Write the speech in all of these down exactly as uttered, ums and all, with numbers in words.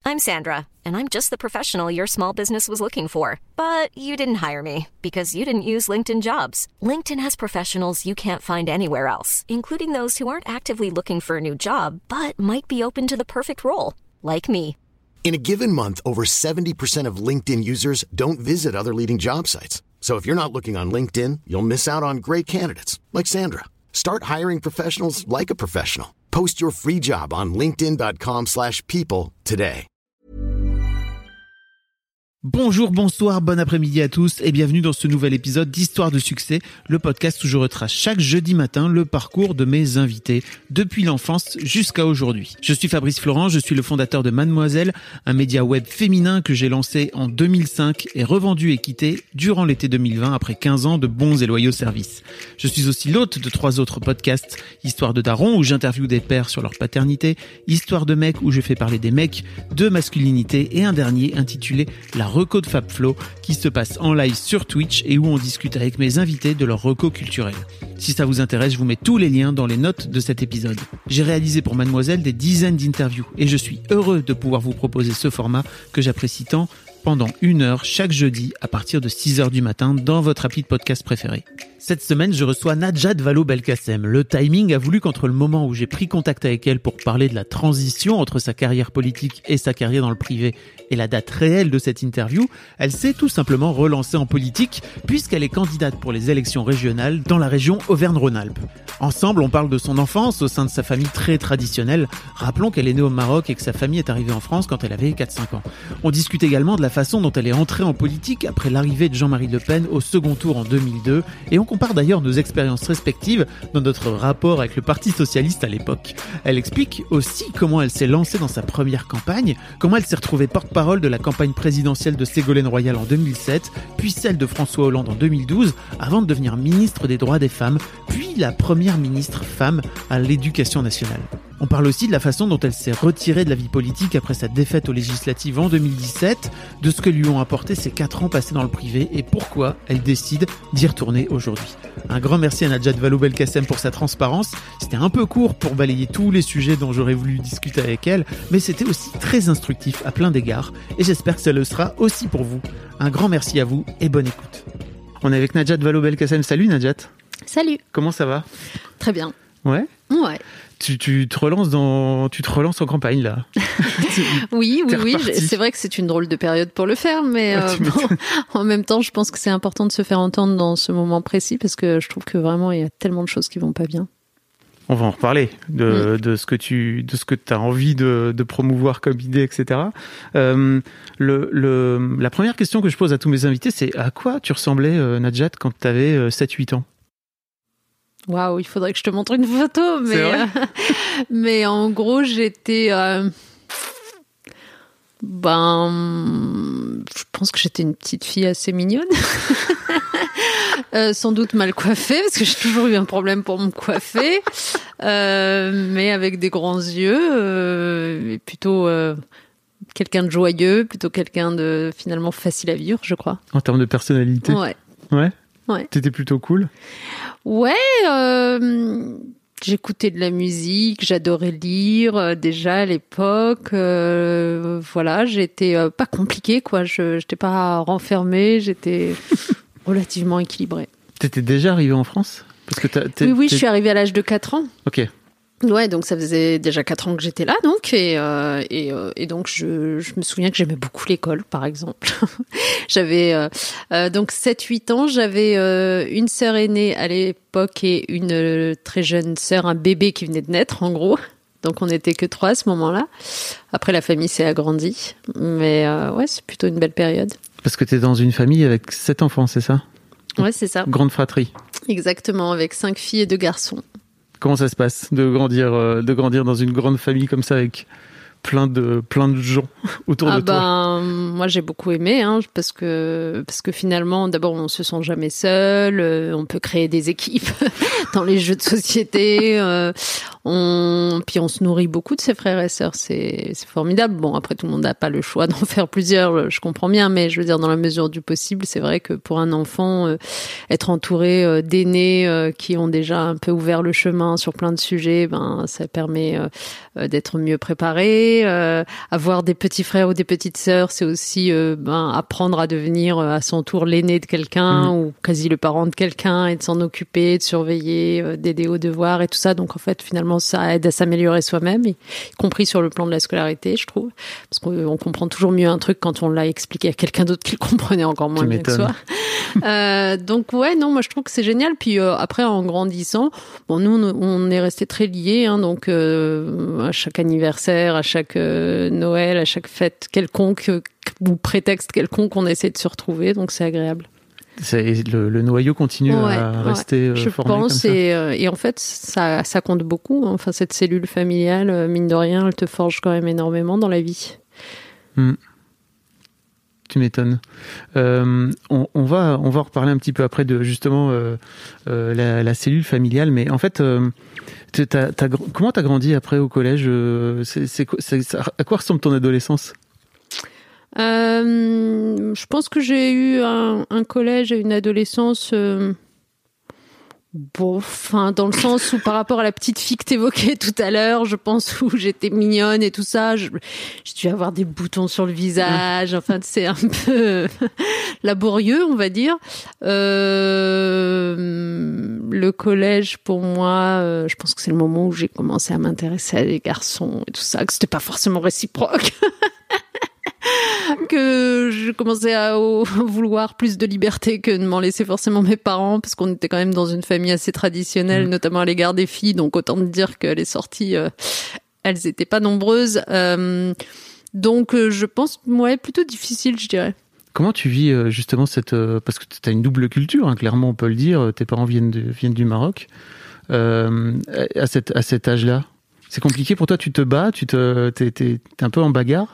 I'm Sandra, and I'm just the professional your small business was looking for. But you didn't hire me because you didn't use LinkedIn Jobs. LinkedIn has professionals you can't find anywhere else, including those who aren't actively looking for a new job, but might be open to the perfect role, like me. In a given month, over seventy percent of LinkedIn users don't visit other leading job sites. So if you're not looking on LinkedIn, you'll miss out on great candidates like Sandra. Start hiring professionals like a professional. Post your free job on linkedin.com slash people today. Bonjour, bonsoir, bon après-midi à tous et bienvenue dans ce nouvel épisode d'Histoire de succès, le podcast où je retrace chaque jeudi matin le parcours de mes invités depuis l'enfance jusqu'à aujourd'hui. Je suis Fabrice Florent, je suis le fondateur de Mademoiselle, un média web féminin que j'ai lancé en deux mille cinq et revendu et quitté durant l'été deux mille vingt après quinze ans de bons et loyaux services. Je suis aussi l'hôte de trois autres podcasts, Histoire de Daron où j'interviewe des pères sur leur paternité, Histoire de Mec où je fais parler des mecs, de masculinité et un dernier intitulé La Reco de FabFlo qui se passe en live sur Twitch et où on discute avec mes invités de leur reco culturel. Si ça vous intéresse, je vous mets tous les liens dans les notes de cet épisode. J'ai réalisé pour Mademoiselle des dizaines d'interviews et je suis heureux de pouvoir vous proposer ce format que j'apprécie tant pendant une heure chaque jeudi à partir de six heures du matin dans votre appli de podcast préféré. Cette semaine, je reçois Najat Vallaud-Belkacem. Le timing a voulu qu'entre le moment où j'ai pris contact avec elle pour parler de la transition entre sa carrière politique et sa carrière dans le privé et la date réelle de cette interview, elle s'est tout simplement relancée en politique puisqu'elle est candidate pour les élections régionales dans la région Auvergne-Rhône-Alpes. Ensemble, on parle de son enfance au sein de sa famille très traditionnelle. Rappelons qu'elle est née au Maroc et que sa famille est arrivée en France quand elle avait quatre cinq ans. On discute également de la façon dont elle est entrée en politique après l'arrivée de Jean-Marie Le Pen au second tour en deux mille deux et on compare d'ailleurs nos expériences respectives dans notre rapport avec le Parti Socialiste à l'époque. Elle explique aussi comment elle s'est lancée dans sa première campagne, comment elle s'est retrouvée porte-parole de la campagne présidentielle de Ségolène Royal en deux mille sept, puis celle de François Hollande en deux mille douze, avant de devenir ministre des droits des femmes, puis la première ministre femme à l'éducation nationale. On parle aussi de la façon dont elle s'est retirée de la vie politique après sa défaite aux législatives en deux mille dix-sept, de ce que lui ont apporté ces quatre ans passés dans le privé et pourquoi elle décide d'y retourner aujourd'hui. Un grand merci à Najat Vallaud-Belkacem pour sa transparence. C'était un peu court pour balayer tous les sujets dont j'aurais voulu discuter avec elle, mais c'était aussi très instructif à plein d'égards et j'espère que ça le sera aussi pour vous. Un grand merci à vous et bonne écoute. On est avec Najat Vallaud-Belkacem. Salut Najat. Salut. Comment ça va ? Très bien. Ouais ? Ouais. Tu, tu te relances dans, tu te relances en campagne là. oui, oui, oui. C'est vrai que c'est une drôle de période pour le faire, mais ouais, euh, bon, en même temps, je pense que c'est important de se faire entendre dans ce moment précis parce que je trouve que vraiment il y a tellement de choses qui vont pas bien. On va en reparler de, mmh. de ce que tu, de ce que tu as envie de, de promouvoir comme idée, et cetera. Euh, le, le, la première question que je pose à tous mes invités, c'est à quoi tu ressemblais, euh, Najat, quand tu avais sept huit ans ? Waouh, il faudrait que je te montre une photo, mais euh, mais en gros, j'étais euh, ben je pense que j'étais une petite fille assez mignonne. euh, sans doute mal coiffée parce que j'ai toujours eu un problème pour me coiffer. Euh, mais avec des grands yeux euh, et plutôt euh, quelqu'un de joyeux, plutôt quelqu'un de finalement facile à vivre, je crois. En termes de personnalité. Ouais. Ouais. Ouais. T'étais plutôt cool. Ouais, euh, j'écoutais de la musique, j'adorais lire euh, déjà à l'époque. Euh, voilà, j'étais euh, pas compliquée, quoi. Je j'étais pas renfermée, j'étais relativement équilibrée. T'étais déjà arrivée en France ? Parce que t'as, t'es, Oui, oui, t'es... je suis arrivée à l'âge de quatre ans. Ok. Ouais, donc ça faisait déjà quatre ans que j'étais là, donc et euh, et, euh, et donc je je me souviens que j'aimais beaucoup l'école, par exemple. j'avais euh, euh, donc sept huit ans, j'avais euh, une sœur aînée à l'époque et une euh, très jeune sœur, un bébé qui venait de naître, en gros. Donc on n'était que trois à ce moment-là. Après la famille s'est agrandie, mais euh, ouais, c'est plutôt une belle période. Parce que t'es dans une famille avec sept enfants, c'est ça ? Ouais, c'est ça. Grande fratrie. Exactement, avec cinq filles et deux garçons. Comment ça se passe de grandir, euh, de grandir dans une grande famille comme ça avec plein de, plein de gens autour ah de toi? Ben, moi, j'ai beaucoup aimé, hein, parce que, parce que finalement, d'abord, on se sent jamais seul, euh, on peut créer des équipes dans les jeux de société, euh, On, puis on se nourrit beaucoup de ses frères et sœurs, c'est, c'est formidable. Bon, après tout le monde n'a pas le choix d'en faire plusieurs, je comprends bien, mais je veux dire dans la mesure du possible, c'est vrai que pour un enfant, euh, être entouré euh, d'aînés euh, qui ont déjà un peu ouvert le chemin sur plein de sujets, ben ça permet euh, d'être mieux préparé. Euh, avoir des petits frères ou des petites sœurs, c'est aussi euh, ben apprendre à devenir euh, à son tour l'aîné de quelqu'un mmh. ou quasi le parent de quelqu'un et de s'en occuper, de surveiller, euh, d'aider aux devoirs et tout ça. Donc en fait, finalement, ça aide à s'améliorer soi-même, y compris sur le plan de la scolarité, je trouve, parce qu'on on comprend toujours mieux un truc quand on l'a expliqué à quelqu'un d'autre qui le comprenait encore moins bien que soi. euh, donc ouais, non, moi je trouve que c'est génial. Puis euh, après, en grandissant, bon, nous on, on est restés très liés, hein, donc euh, à chaque anniversaire, à chaque euh, Noël, à chaque fête quelconque euh, ou prétexte quelconque, on essaie de se retrouver, donc c'est agréable. C'est, le, le noyau continue ouais, à rester ouais, je formé pense, comme ça. Et, euh, et en fait, ça, ça compte beaucoup. Enfin, cette cellule familiale, mine de rien, elle te forge quand même énormément dans la vie. Mmh. Tu m'étonnes. Euh, on, on va, on va en reparler un petit peu après de justement euh, euh, la, la cellule familiale. Mais en fait, euh, t'as, t'as, comment t'as grandi après au collège? c'est, c'est, c'est, À quoi ressemble ton adolescence? Euh, je pense que j'ai eu un, un collège et une adolescence euh, bon, enfin dans le sens où par rapport à la petite fille que t'évoquais tout à l'heure, je pense où j'étais mignonne et tout ça, je, j'ai dû avoir des boutons sur le visage, enfin c'est un peu laborieux on va dire. Euh, le collège pour moi, euh, je pense que c'est le moment où j'ai commencé à m'intéresser à des garçons et tout ça, que c'était pas forcément réciproque. Que je commençais à vouloir plus de liberté que de m'en laisser forcément mes parents, parce qu'on était quand même dans une famille assez traditionnelle, mmh. notamment à l'égard des filles, donc autant te dire que les sorties, euh, elles étaient pas nombreuses. Euh, donc euh, je pense, ouais, plutôt difficile, je dirais. Comment tu vis euh, justement cette... Euh, parce que tu as une double culture, hein, clairement on peut le dire, tes parents viennent, de, viennent du Maroc. Euh, à, cette, à cet âge-là, c'est compliqué pour toi, tu te bats, tu te, t'es, t'es, t'es un peu en bagarre?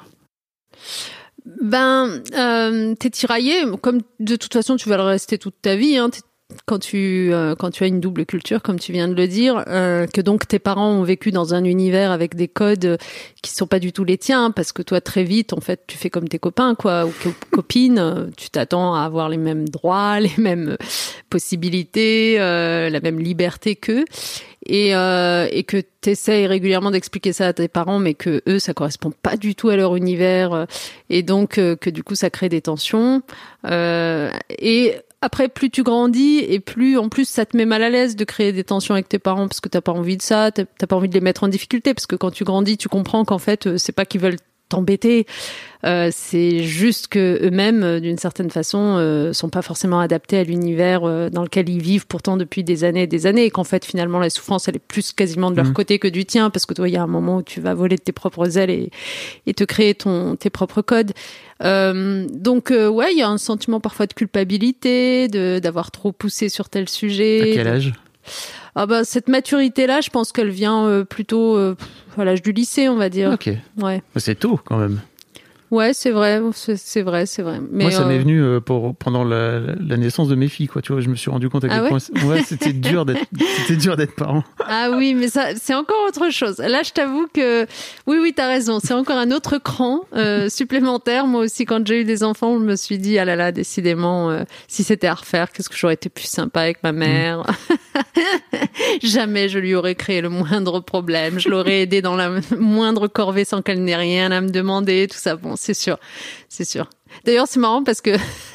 Ben, euh, t'es tiraillé. Comme de toute façon, tu vas le rester toute ta vie. Hein, quand tu euh, quand tu as une double culture, comme tu viens de le dire, euh, que donc tes parents ont vécu dans un univers avec des codes qui sont pas du tout les tiens, parce que toi très vite, en fait, tu fais comme tes copains, quoi, ou co- copines. Tu t'attends à avoir les mêmes droits, les mêmes possibilités, euh, la même liberté qu'eux. Et, euh, et que t'essayes régulièrement d'expliquer ça à tes parents, mais que eux, ça correspond pas du tout à leur univers, et donc euh, que du coup, ça crée des tensions. Euh, et après, plus tu grandis, et plus en plus, ça te met mal à l'aise de créer des tensions avec tes parents, parce que t'as pas envie de ça, t'as, t'as pas envie de les mettre en difficulté, parce que quand tu grandis, tu comprends qu'en fait, c'est pas qu'ils veulent t'embêter, euh, c'est juste que eux-mêmes, d'une certaine façon, euh, sont pas forcément adaptés à l'univers euh, dans lequel ils vivent pourtant depuis des années et des années, et qu'en fait finalement la souffrance elle est plus quasiment de leur mmh. côté que du tien, parce que toi il y a un moment où tu vas voler de tes propres ailes et, et te créer ton tes propres codes. Euh, donc euh, ouais, il y a un sentiment parfois de culpabilité, de d'avoir trop poussé sur tel sujet. À quel âge? Ah bah cette maturité-là, je pense qu'elle vient euh, plutôt euh, à l'âge du lycée, on va dire. Ok. Ouais. C'est tôt quand même. Ouais, c'est vrai, c'est, c'est vrai, c'est vrai. Mais moi, ça euh... m'est venu euh, pour, pendant la, la naissance de mes filles, quoi. Tu vois, je me suis rendu compte à quel ah ouais point ouais, c'était dur d'être, c'était dur d'être parent. Ah oui, mais ça, c'est encore autre chose. Là, je t'avoue que oui, oui, t'as raison. C'est encore un autre cran euh, supplémentaire. Moi aussi, quand j'ai eu des enfants, je me suis dit, ah là là, décidément, euh, si c'était à refaire, qu'est-ce que j'aurais été plus sympa avec ma mère. Mmh. Jamais je lui aurais créé le moindre problème. Je l'aurais aidée dans la moindre corvée sans qu'elle n'ait rien à me demander, tout ça. Bon, c'est sûr, c'est sûr. D'ailleurs, c'est marrant parce que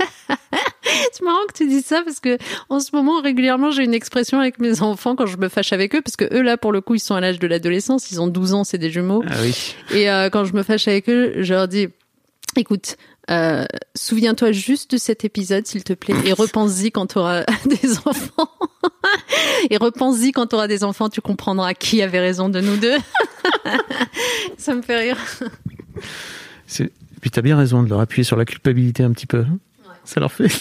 c'est marrant que tu dises ça, parce que en ce moment régulièrement j'ai une expression avec mes enfants quand je me fâche avec eux, parce que eux là pour le coup ils sont à l'âge de l'adolescence, ils ont douze ans, c'est des jumeaux. Ah oui. Et euh, quand je me fâche avec eux, je leur dis écoute, euh, souviens-toi juste de cet épisode s'il te plaît, et repense-y quand tu auras des enfants. Et repense-y quand tu auras des enfants, tu comprendras qui avait raison de nous deux. Ça me fait rire. C'est... Puis t'as bien raison de leur appuyer sur la culpabilité un petit peu. Ouais. Ça leur fait.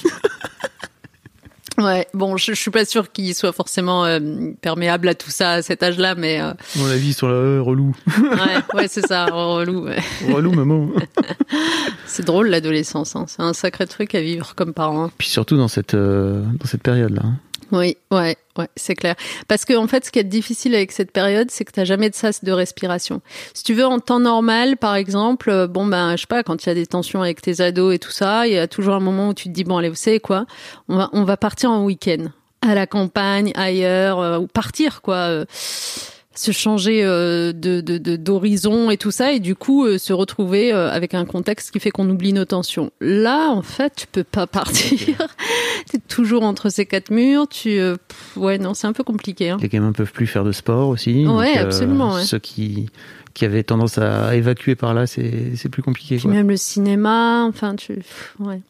Ouais, bon, je, je suis pas sûre qu'ils soient forcément euh, perméables à tout ça à cet âge-là, mais... Euh... Mon avis, ils sont là, euh, relou. Ouais, ouais, c'est ça, relou. Ouais. Relou, maman. C'est drôle, l'adolescence. Hein. C'est un sacré truc à vivre comme parent. Hein. Puis surtout dans cette, euh, dans cette période-là. Hein. Oui, ouais, ouais, c'est clair. Parce que en fait, ce qui est difficile avec cette période, c'est que t'as jamais de sas de respiration. Si tu veux, en temps normal, par exemple, bon ben, je sais pas, quand il y a des tensions avec tes ados et tout ça, il y a toujours un moment où tu te dis bon, allez, vous savez quoi, on va, on va partir en week-end à la campagne, ailleurs, euh, ou partir quoi. Euh, se changer euh, de, de, de d'horizon et tout ça, et du coup euh, se retrouver euh, avec un contexte qui fait qu'on oublie nos tensions. Là, en fait, tu peux pas partir. T'es toujours entre ces quatre murs. Tu, euh, pff, ouais, non, c'est un peu compliqué. Hein. Les gamins peuvent plus faire de sport aussi. Ouais, donc, absolument. Euh, ouais. Ceux qui qui avaient tendance à évacuer par là, c'est c'est plus compliqué. Puis quoi. même le cinéma, enfin, tu, ouais,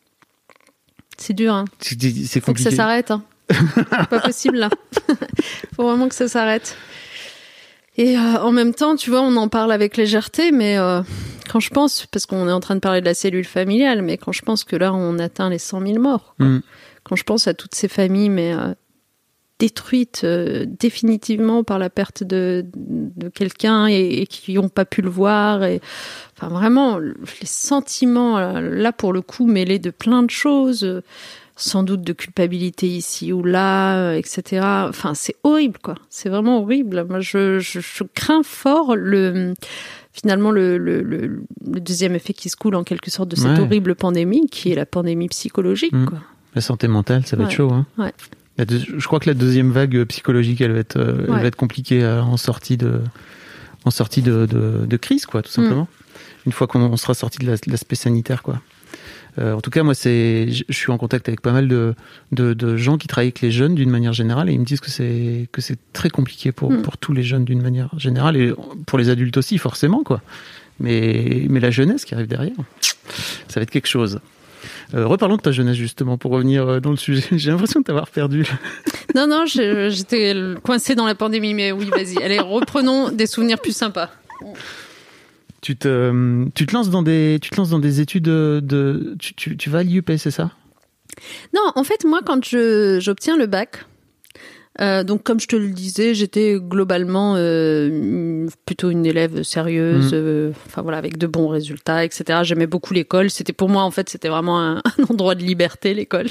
c'est dur. Hein. C'est, c'est compliqué. Faut que ça s'arrête. Hein. C'est pas possible là. Faut vraiment que ça s'arrête. Et euh, en même temps, tu vois, on en parle avec légèreté, mais euh, quand je pense, parce qu'on est en train de parler de la cellule familiale, mais quand je pense que là, on atteint les cent mille morts, quoi. Mm. Quand je pense à toutes ces familles, mais euh, détruites euh, définitivement par la perte de, de quelqu'un et, et qui n'ont pas pu le voir, et enfin vraiment, les sentiments, là, pour le coup, mêlés de plein de choses, euh, sans doute de culpabilité ici ou là, et cetera. Enfin, c'est horrible, quoi. C'est vraiment horrible. Moi, je, je, je crains fort le, finalement, le, le, le, le deuxième effet qui se coule en quelque sorte de cette ouais. horrible pandémie, qui est la pandémie psychologique, mmh. quoi. La santé mentale, ça va ouais. être chaud, hein. Ouais. La deux, je crois que la deuxième vague psychologique, elle va être, euh, elle ouais. va être compliquée euh, en sortie de, en sortie de, de, de crise, quoi, tout simplement. Mmh. Une fois qu'on sera sorti de, la, de l'aspect sanitaire, quoi. Euh, en tout cas, moi, c'est, je suis en contact avec pas mal de, de, de gens qui travaillent avec les jeunes d'une manière générale, et ils me disent que c'est, que c'est très compliqué pour, mmh. pour tous les jeunes d'une manière générale, et pour les adultes aussi, forcément, quoi. Mais, mais la jeunesse qui arrive derrière, ça va être quelque chose. Euh, reparlons de ta jeunesse, justement, pour revenir dans le sujet. J'ai l'impression de t'avoir perdu. Non, non, je, j'étais coincée dans la pandémie, mais oui, vas-y. Allez, reprenons des souvenirs plus sympas. Tu te, tu te lances dans des, tu te lances dans des études de, tu, tu, tu vas à l'I U P, c'est ça? Non, en fait, moi, quand je, j'obtiens le bac, euh, donc comme je te le disais, j'étais globalement euh, plutôt une élève sérieuse, mmh. euh, enfin voilà, avec de bons résultats, et cetera. J'aimais beaucoup l'école. C'était pour moi, en fait, c'était vraiment un, un endroit de liberté, l'école.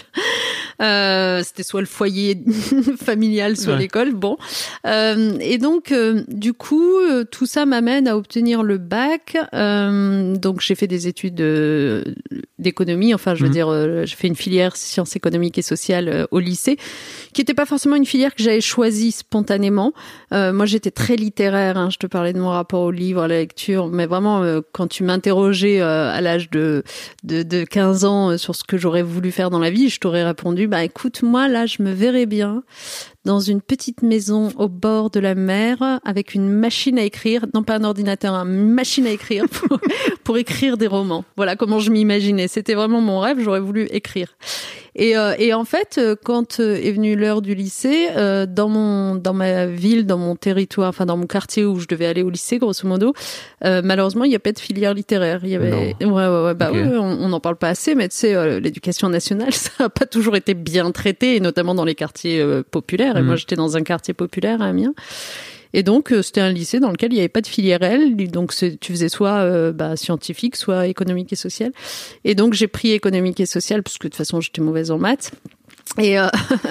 Euh, c'était soit le foyer familial, soit ouais. l'école. Bon, euh, et donc euh, du coup, euh, tout ça m'amène à obtenir le bac. Euh, donc j'ai fait des études euh, d'économie. Enfin, je veux mmh. dire, euh, j'ai fait une filière sciences économiques et sociales euh, au lycée, qui n'était pas forcément une filière que j'avais choisie spontanément. Euh, moi, j'étais très littéraire. Hein, je te parlais de mon rapport au livre, à la lecture, mais vraiment, euh, quand tu m'interrogeais euh, à l'âge de, de de quinze ans euh, sur ce que j'aurais voulu faire dans la vie, je t'aurais répondu. Bah écoute, moi là, je me verrais bien dans une petite maison au bord de la mer avec une machine à écrire, non pas un ordinateur, une machine à écrire pour, pour écrire des romans. Voilà comment je m'imaginais. C'était vraiment mon rêve, j'aurais voulu écrire. Et, euh, et en fait, quand est venue l'heure du lycée, euh, dans mon dans ma ville, dans mon territoire, enfin dans mon quartier où je devais aller au lycée, grosso modo, euh, malheureusement, il n'y a pas de filière littéraire. Il y avait, non. ouais, ouais, ouais, bah okay. ouais, on n'en parle pas assez, mais tu sais, euh, l'éducation nationale, ça n'a pas toujours été bien traité, et notamment dans les quartiers euh, populaires. Et mmh. moi, j'étais dans un quartier populaire à Amiens. Et donc, euh, c'était un lycée dans lequel il n'y avait pas de filière L. Donc, c'est, tu faisais soit euh, bah, scientifique, soit économique et social. Et donc, j'ai pris économique et social, parce que de toute façon, j'étais mauvaise en maths. Et, euh,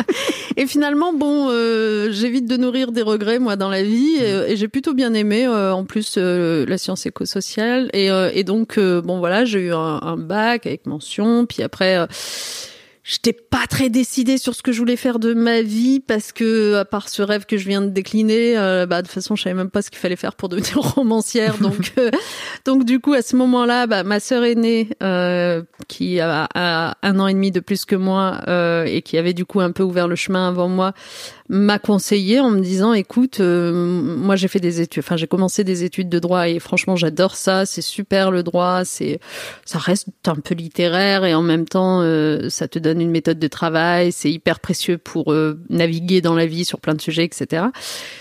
et finalement, bon, euh, j'évite de nourrir des regrets, moi, dans la vie. Et, et j'ai plutôt bien aimé, euh, en plus, euh, la science éco-sociale. Et, euh, et donc, euh, bon, voilà, j'ai eu un, un bac avec mention. Puis après... Euh, J'étais pas très décidée sur ce que je voulais faire de ma vie, parce que, à part ce rêve que je viens de décliner, euh, bah, de toute façon, je savais même pas ce qu'il fallait faire pour devenir romancière. Donc, euh, donc du coup, à ce moment-là, bah, ma sœur aînée, euh, qui a, a un an et demi de plus que moi, euh, et qui avait du coup un peu ouvert le chemin avant moi, m'a conseillé en me disant, écoute, euh, moi j'ai fait des études, enfin j'ai commencé des études de droit, et franchement j'adore ça, c'est super le droit, c'est, ça reste un peu littéraire, et en même temps euh, ça te donne une méthode de travail, c'est hyper précieux pour euh, naviguer dans la vie sur plein de sujets, et cetera.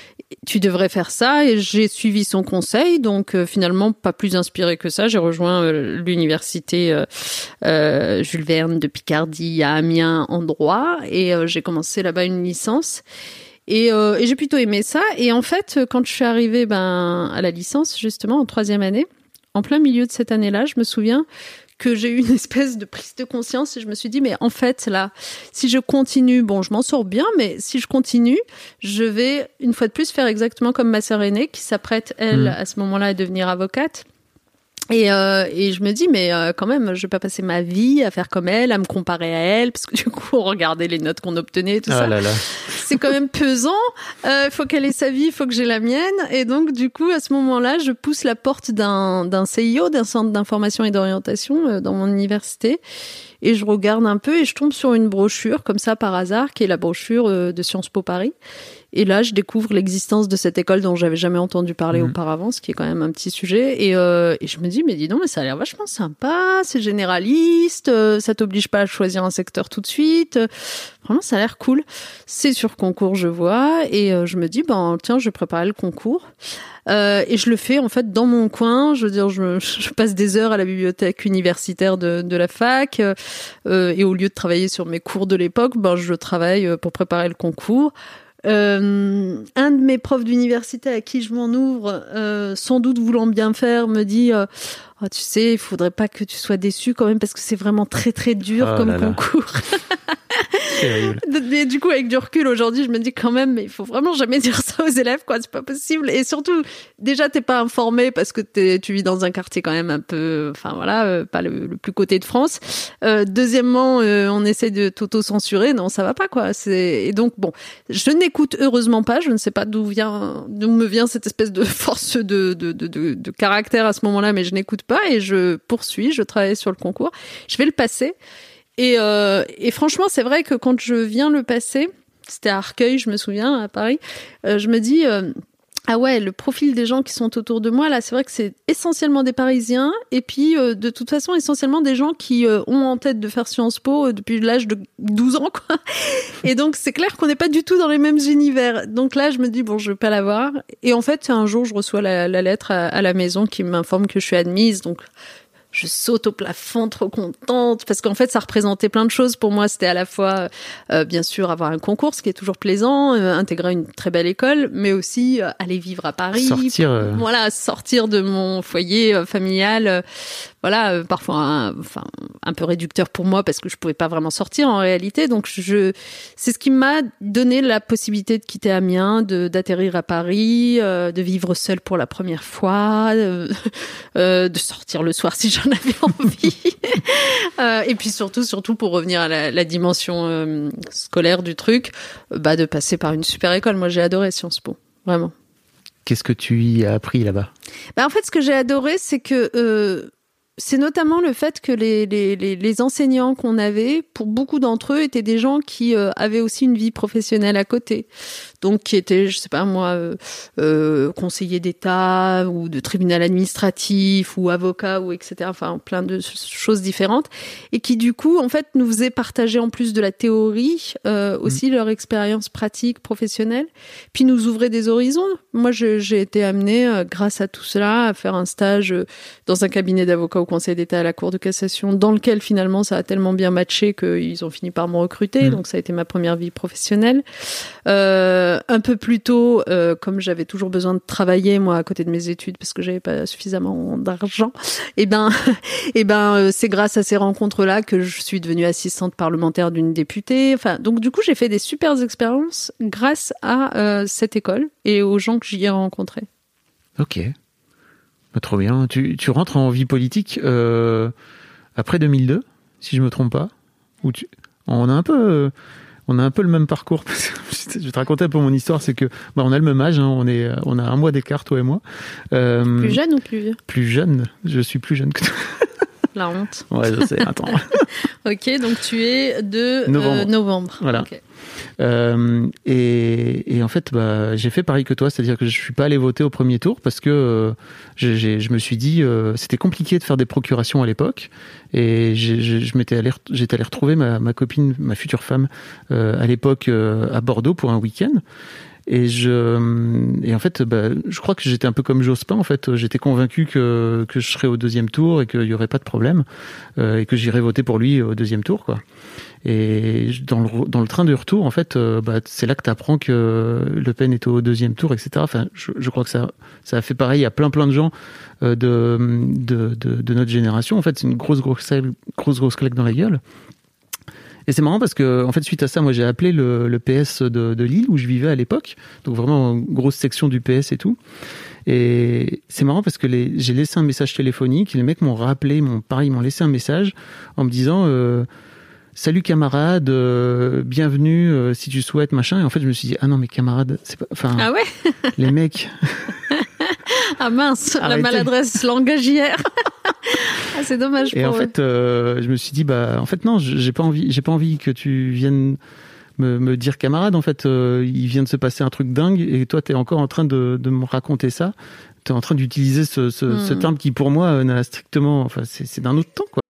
Tu devrais faire ça, et j'ai suivi son conseil, donc euh, finalement pas plus inspirée que ça, j'ai rejoint euh, l'université euh, euh, Jules Verne de Picardie à Amiens en droit, et euh, j'ai commencé là-bas une licence, et, euh, et j'ai plutôt aimé ça. Et en fait, quand je suis arrivée ben à la licence, justement en troisième année, en plein milieu de cette année-là, je me souviens que j'ai eu une espèce de prise de conscience et je me suis dit, mais en fait, là, si je continue, bon, je m'en sors bien, mais si je continue, je vais, une fois de plus, faire exactement comme ma sœur aînée, qui s'apprête, elle, mmh. à ce moment-là, à devenir avocate. Et, euh, et je me dis, mais euh, quand même, je vais pas passer ma vie à faire comme elle, à me comparer à elle, parce que du coup, on regardait les notes qu'on obtenait, tout ah ça. Là là. C'est quand même pesant. Il euh, faut qu'elle ait sa vie, il faut que j'ai la mienne. Et donc, du coup, à ce moment-là, je pousse la porte d'un, d'un C I O, d'un centre d'information et d'orientation euh, dans mon université. Et je regarde un peu et je tombe sur une brochure, comme ça, par hasard, qui est la brochure euh, de Sciences Po Paris. Et là, je découvre l'existence de cette école dont j'avais jamais entendu parler mmh. auparavant, ce qui est quand même un petit sujet. Et, euh, et je me dis, mais dis donc, mais ça a l'air vachement sympa, c'est généraliste, euh, ça t'oblige pas à choisir un secteur tout de suite. Euh, vraiment, ça a l'air cool. C'est sur concours, je vois. Et euh, je me dis, ben tiens, je vais préparer le concours. Euh, et je le fais en fait dans mon coin. Je veux dire, je, je passe des heures à la bibliothèque universitaire de, de la fac. Euh, et au lieu de travailler sur mes cours de l'époque, ben je travaille pour préparer le concours. Euh, un de mes profs d'université à qui je m'en ouvre, euh, sans doute voulant bien faire, me dit euh, oh, tu sais, il faudrait pas que tu sois déçu quand même parce que c'est vraiment très très dur oh comme là concours. Mais du coup, avec du recul aujourd'hui, je me dis quand même, mais il faut vraiment jamais dire ça aux élèves, quoi. C'est pas possible. Et surtout, déjà, t'es pas informé parce que t'es, tu vis dans un quartier quand même un peu, enfin voilà, euh, pas le, le plus côté de France. Euh, deuxièmement, euh, on essaie de t'auto-censurer. Non, ça va pas, quoi. C'est, et donc, bon, je n'écoute heureusement pas. Je ne sais pas d'où vient, d'où me vient cette espèce de force de, de, de, de, de caractère à ce moment-là, mais je n'écoute pas et je poursuis, je travaille sur le concours. Je vais le passer. Et, euh, et franchement, c'est vrai que quand je viens le passer, c'était à Arcueil, je me souviens, à Paris, euh, je me dis, euh, ah ouais, le profil des gens qui sont autour de moi, là, c'est vrai que c'est essentiellement des Parisiens, et puis euh, de toute façon, essentiellement des gens qui euh, ont en tête de faire Sciences Po depuis l'âge de douze ans, quoi. Et donc, c'est clair qu'on n'est pas du tout dans les mêmes univers. Donc là, je me dis, bon, je vais pas l'avoir. Et en fait, un jour, je reçois la, la lettre à, à la maison qui m'informe que je suis admise, donc... Je saute au plafond, trop contente, parce qu'en fait, ça représentait plein de choses pour moi. C'était à la fois, euh, bien sûr, avoir un concours, ce qui est toujours plaisant, euh, intégrer une très belle école, mais aussi euh, aller vivre à Paris. Sortir. Euh... Voilà, sortir de mon foyer euh, familial. Euh, voilà, euh, parfois un, enfin, un peu réducteur pour moi, parce que je pouvais pas vraiment sortir en réalité. Donc, je, c'est ce qui m'a donné la possibilité de quitter Amiens, de, d'atterrir à Paris, euh, de vivre seule pour la première fois, euh, euh, de sortir le soir si j'en avais envie. euh, et puis surtout, surtout pour revenir à la, la dimension euh, scolaire du truc, bah de passer par une super école. Moi, j'ai adoré Sciences Po, vraiment. Qu'est-ce que tu y as appris là-bas ? Bah en fait, ce que j'ai adoré, c'est que euh, c'est notamment le fait que les, les, les, les enseignants qu'on avait, pour beaucoup d'entre eux, étaient des gens qui euh, avaient aussi une vie professionnelle à côté. Donc, qui étaient, je sais pas moi, euh, euh, conseillers d'État ou de tribunal administratif ou avocats ou et cetera. Enfin, plein de choses différentes. Et qui, du coup, en fait, nous faisaient partager en plus de la théorie euh, aussi mmh. leur expérience pratique, professionnelle. Puis nous ouvraient des horizons. Moi, je, j'ai été amenée, euh, grâce à tout cela, à faire un stage euh, dans un cabinet d'avocats au Conseil d'État à la Cour de cassation, dans lequel, finalement, ça a tellement bien matché qu'ils ont fini par me recruter. Mmh. Donc, ça a été ma première vie professionnelle. Euh, un peu plus tôt, euh, comme j'avais toujours besoin de travailler moi à côté de mes études parce que j'avais pas suffisamment d'argent, et ben, et ben, euh, c'est grâce à ces rencontres-là que je suis devenue assistante parlementaire d'une députée. Enfin, donc du coup, j'ai fait des super expériences grâce à euh, cette école et aux gens que j'y ai rencontrés. Ok, bah, trop bien. Tu, tu rentres en vie politique euh, après deux mille deux, si je me trompe pas. Ou tu... On a un peu. Euh... On a un peu le même parcours. Je vais te raconter un peu mon histoire, c'est que bah, on a le même âge, hein, on est, on a un mois d'écart, toi et moi. Euh, plus jeune ou plus vieux ? Plus jeune. Je suis plus jeune que toi. La honte. Ouais, je sais. Attends. Ok, donc tu es de novembre. Euh, novembre. Voilà. Okay. Euh, et, et en fait, bah, j'ai fait pareil que toi, c'est-à-dire que je suis pas allé voter au premier tour parce que euh, j'ai, j'ai, je me suis dit, euh, c'était compliqué de faire des procurations à l'époque, et j'ai, j'ai, je m'étais allé, j'étais allé retrouver ma, ma copine, ma future femme, euh, à l'époque euh, à Bordeaux pour un week-end. Et je, et en fait, bah, je crois que j'étais un peu comme Jospin. En fait, j'étais convaincu que que je serais au deuxième tour et qu'il y aurait pas de problème, euh, et que j'irais voter pour lui au deuxième tour, quoi. Et dans le, dans le train de retour, en fait, euh, bah, c'est là que tu apprends que Le Pen est au deuxième tour, et cetera. Enfin, je, je crois que ça, ça a fait pareil à plein plein de gens euh, de, de, de, de notre génération. En fait, c'est une grosse grosse, grosse, grosse claque dans la gueule. Et c'est marrant parce que, en fait, suite à ça, moi, j'ai appelé le, le P S de, de Lille où je vivais à l'époque. Donc vraiment, grosse section du P S et tout. Et c'est marrant parce que les, j'ai laissé un message téléphonique et les mecs m'ont rappelé, m'ont, pareil, ils m'ont laissé un message en me disant euh, salut camarade, euh, bienvenue euh, si tu souhaites machin. Et en fait, je me suis dit ah non mais camarade, c'est pas, enfin, ah ouais les mecs. Ah mince, arrêtez. La maladresse langagière. Ah, c'est dommage. Et pour en eux. fait, euh, je me suis dit bah en fait non, j'ai pas envie, j'ai pas envie que tu viennes Me, me dire camarade, en fait, euh, il vient de se passer un truc dingue et toi, t'es encore en train de, de me raconter ça. T'es en train d'utiliser ce, ce, mm. ce terme qui, pour moi, n'a strictement, enfin, c'est, c'est d'un autre temps, quoi.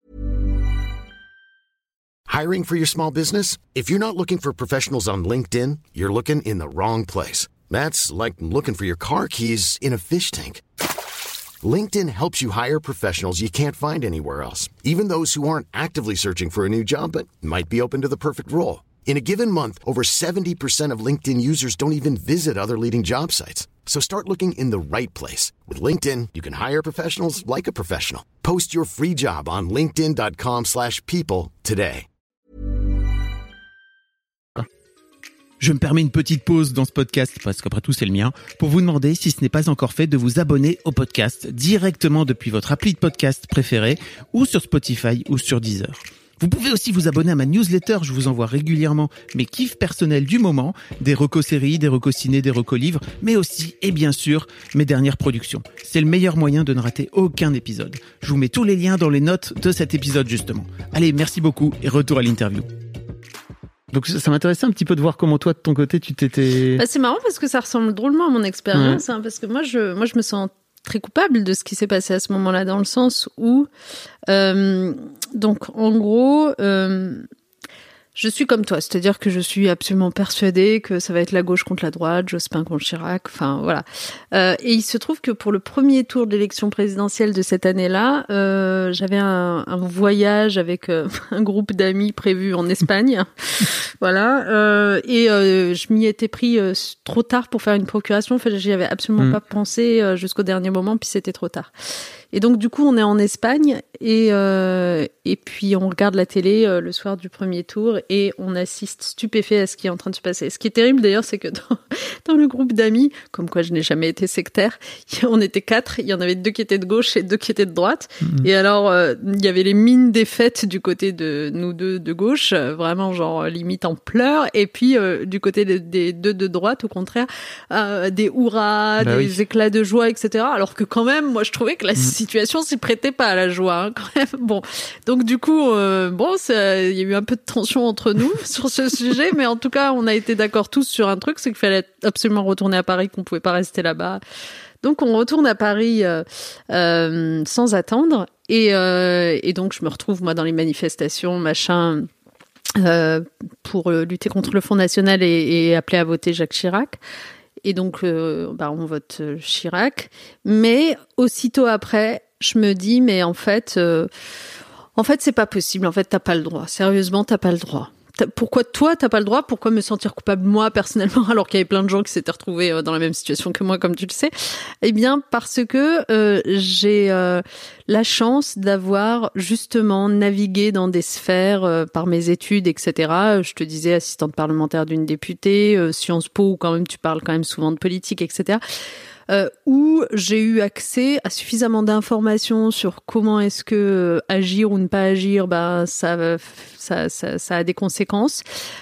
Hiring for your small business? If you're not looking for professionals on LinkedIn, you're looking in the wrong place. That's like looking for your car keys in a fish tank. LinkedIn helps you hire professionals you can't find anywhere else, even those who aren't actively searching for a new job but might be open to the perfect role. In a given month, over seventy percent of LinkedIn users don't even visit other leading job sites. So start looking in the right place. With LinkedIn, you can hire professionals like a professional. Post your free job on linkedin.com slash people today. Je me permets une petite pause dans ce podcast, parce qu'après tout c'est le mien, pour vous demander, si ce n'est pas encore fait, de vous abonner au podcast directement depuis votre appli de podcast préférée ou sur Spotify ou sur Deezer. Vous pouvez aussi vous abonner à ma newsletter, je vous envoie régulièrement mes kiffs personnels du moment, des recos séries, des recos ciné, des recos livres, mais aussi, et bien sûr, mes dernières productions. C'est le meilleur moyen de ne rater aucun épisode. Je vous mets tous les liens dans les notes de cet épisode justement. Allez, merci beaucoup et retour à l'interview. Donc ça m'intéressait un petit peu de voir comment toi, de ton côté, tu t'étais... Bah, c'est marrant parce que ça ressemble drôlement à mon expérience, ouais. hein, parce que moi je, moi, je me sens très coupable de ce qui s'est passé à ce moment-là, dans le sens où... Euh, donc, en gros... Euh, je suis comme toi, c'est-à-dire que je suis absolument persuadée que ça va être la gauche contre la droite, Jospin contre Chirac, enfin voilà. Euh, et il se trouve que pour le premier tour de l'élection présidentielle de cette année-là, euh, j'avais un, un voyage avec euh, un groupe d'amis prévu en Espagne, voilà. Euh, et euh, je m'y étais pris euh, trop tard pour faire une procuration. En fait, j'y avais absolument mmh. pas pensé euh, jusqu'au dernier moment, puis c'était trop tard. Et donc, du coup, on est en Espagne et, euh, et puis on regarde la télé euh, le soir du premier tour et on assiste stupéfait à ce qui est en train de se passer. Ce qui est terrible d'ailleurs, c'est que dans, dans le groupe d'amis, comme quoi je n'ai jamais été sectaire, on était quatre, il y en avait deux qui étaient de gauche et deux qui étaient de droite. Mmh. Et alors, euh, il y avait les mines défaites du côté de nous deux de gauche, vraiment genre limite en pleurs. Et puis, euh, du côté des, des deux de droite, au contraire, euh, des hurrahs, bah des oui. éclats de joie, et cetera. Alors que quand même, moi, je trouvais que la mmh. situation s'y prêtait pas à la joie, hein, quand même. Bon, donc du coup, euh, bon, il y a eu un peu de tension entre nous sur ce sujet, mais en tout cas, on a été d'accord tous sur un truc, c'est qu'il fallait absolument retourner à Paris, qu'on pouvait pas rester là-bas. Donc on retourne à Paris euh, euh, sans attendre, et, euh, et donc je me retrouve moi dans les manifestations, machin. Euh, pour lutter contre le Front National et, et appeler à voter Jacques Chirac. Et donc, euh, bah, on vote Chirac. Mais aussitôt après, je me dis, mais en fait, euh, en fait, c'est pas possible. En fait, t'as pas le droit. Sérieusement, t'as pas le droit. T'as, pourquoi toi, t'as pas le droit? Pourquoi me sentir coupable, moi, personnellement, alors qu'il y avait plein de gens qui s'étaient retrouvés dans la même situation que moi, comme tu le sais? Eh bien, parce que euh, j'ai euh, la chance d'avoir justement navigué dans des sphères euh, par mes études, et cetera. Je te disais, assistante parlementaire d'une députée, euh, Sciences Po, où quand même tu parles quand même souvent de politique, et cetera. Euh, où j'ai eu accès à suffisamment d'informations sur comment est-ce que euh, agir ou ne pas agir, ben ça, ça, ça, ça a des conséquences.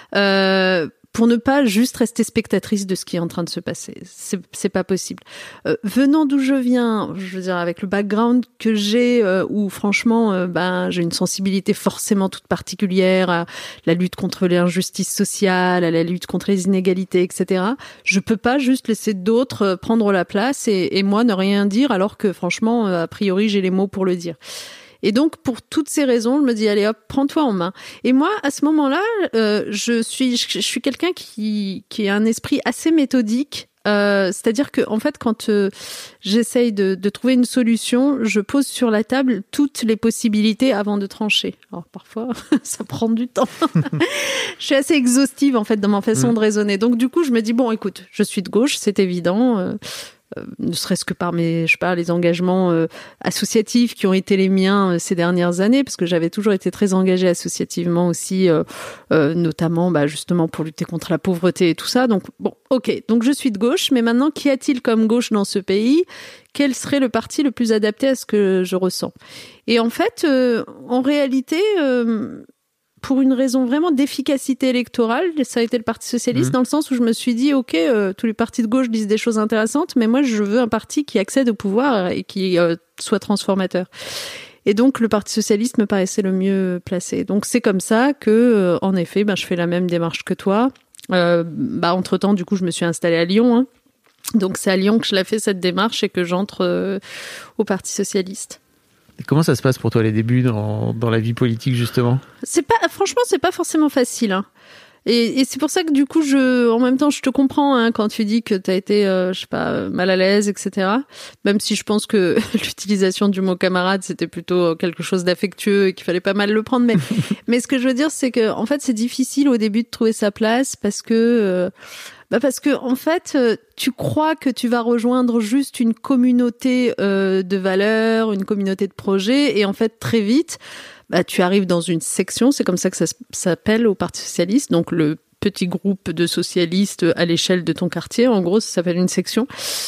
Euh, pour ne pas juste rester spectatrice de ce qui est en train de se passer. C'est, c'est pas possible. Euh, venant d'où je viens, je veux dire, avec le background que j'ai, euh, où franchement, euh, ben, j'ai une sensibilité forcément toute particulière à la lutte contre l'injustice sociale, à la lutte contre les inégalités, et cetera. Je peux pas juste laisser d'autres prendre la place et, et moi ne rien dire, alors que franchement, a priori, j'ai les mots pour le dire. Et donc, pour toutes ces raisons, je me dis, allez hop, prends-toi en main. Et moi, à ce moment-là, euh, je suis, je, je suis quelqu'un qui, qui a un esprit assez méthodique, Euh, c'est-à-dire que en fait, quand euh, j'essaye de, de trouver une solution, je pose sur la table toutes les possibilités avant de trancher. Alors parfois, ça prend du temps. Je suis assez exhaustive en fait dans ma façon mmh. de raisonner. Donc du coup, je me dis bon, écoute, je suis de gauche, c'est évident. Euh, Euh, ne serait-ce que par mes, je sais pas, les engagements euh, associatifs qui ont été les miens euh, ces dernières années, parce que j'avais toujours été très engagée associativement aussi, euh, euh, notamment bah, justement pour lutter contre la pauvreté et tout ça. Donc bon, ok, donc je suis de gauche, mais maintenant, qu'y a-t-il comme gauche dans ce pays ? Quel serait le parti le plus adapté à ce que je ressens ? Et en fait, euh, en réalité... Euh, pour une raison vraiment d'efficacité électorale, ça a été le Parti socialiste, mmh. dans le sens où je me suis dit, ok, euh, tous les partis de gauche disent des choses intéressantes, mais moi, je veux un parti qui accède au pouvoir et qui euh, soit transformateur. Et donc, le Parti socialiste me paraissait le mieux placé. Donc, c'est comme ça que, euh, en effet, ben, je fais la même démarche que toi. Euh, bah, entre-temps, du coup, je me suis installée à Lyon. Hein. Donc, c'est à Lyon que je l'ai fait, cette démarche, et que j'entre euh, au Parti socialiste. Et comment ça se passe pour toi les débuts dans, dans la vie politique justement ? C'est pas, franchement, c'est pas forcément facile. Hein. Et, et c'est pour ça que du coup, je, en même temps, je te comprends hein, quand tu dis que t'as été, euh, je sais pas, mal à l'aise, et cetera. Même si je pense que l'utilisation du mot camarade, c'était plutôt quelque chose d'affectueux et qu'il fallait pas mal le prendre. Mais, mais ce que je veux dire, c'est que en fait, c'est difficile au début de trouver sa place parce que. Euh, Bah parce que en fait, tu crois que tu vas rejoindre juste une communauté euh, de valeurs, une communauté de projets, et en fait très vite, bah tu arrives dans une section. C'est comme ça que ça s'appelle au Parti socialiste. Donc le petit groupe de socialistes à l'échelle de ton quartier, en gros, ça s'appelle une section.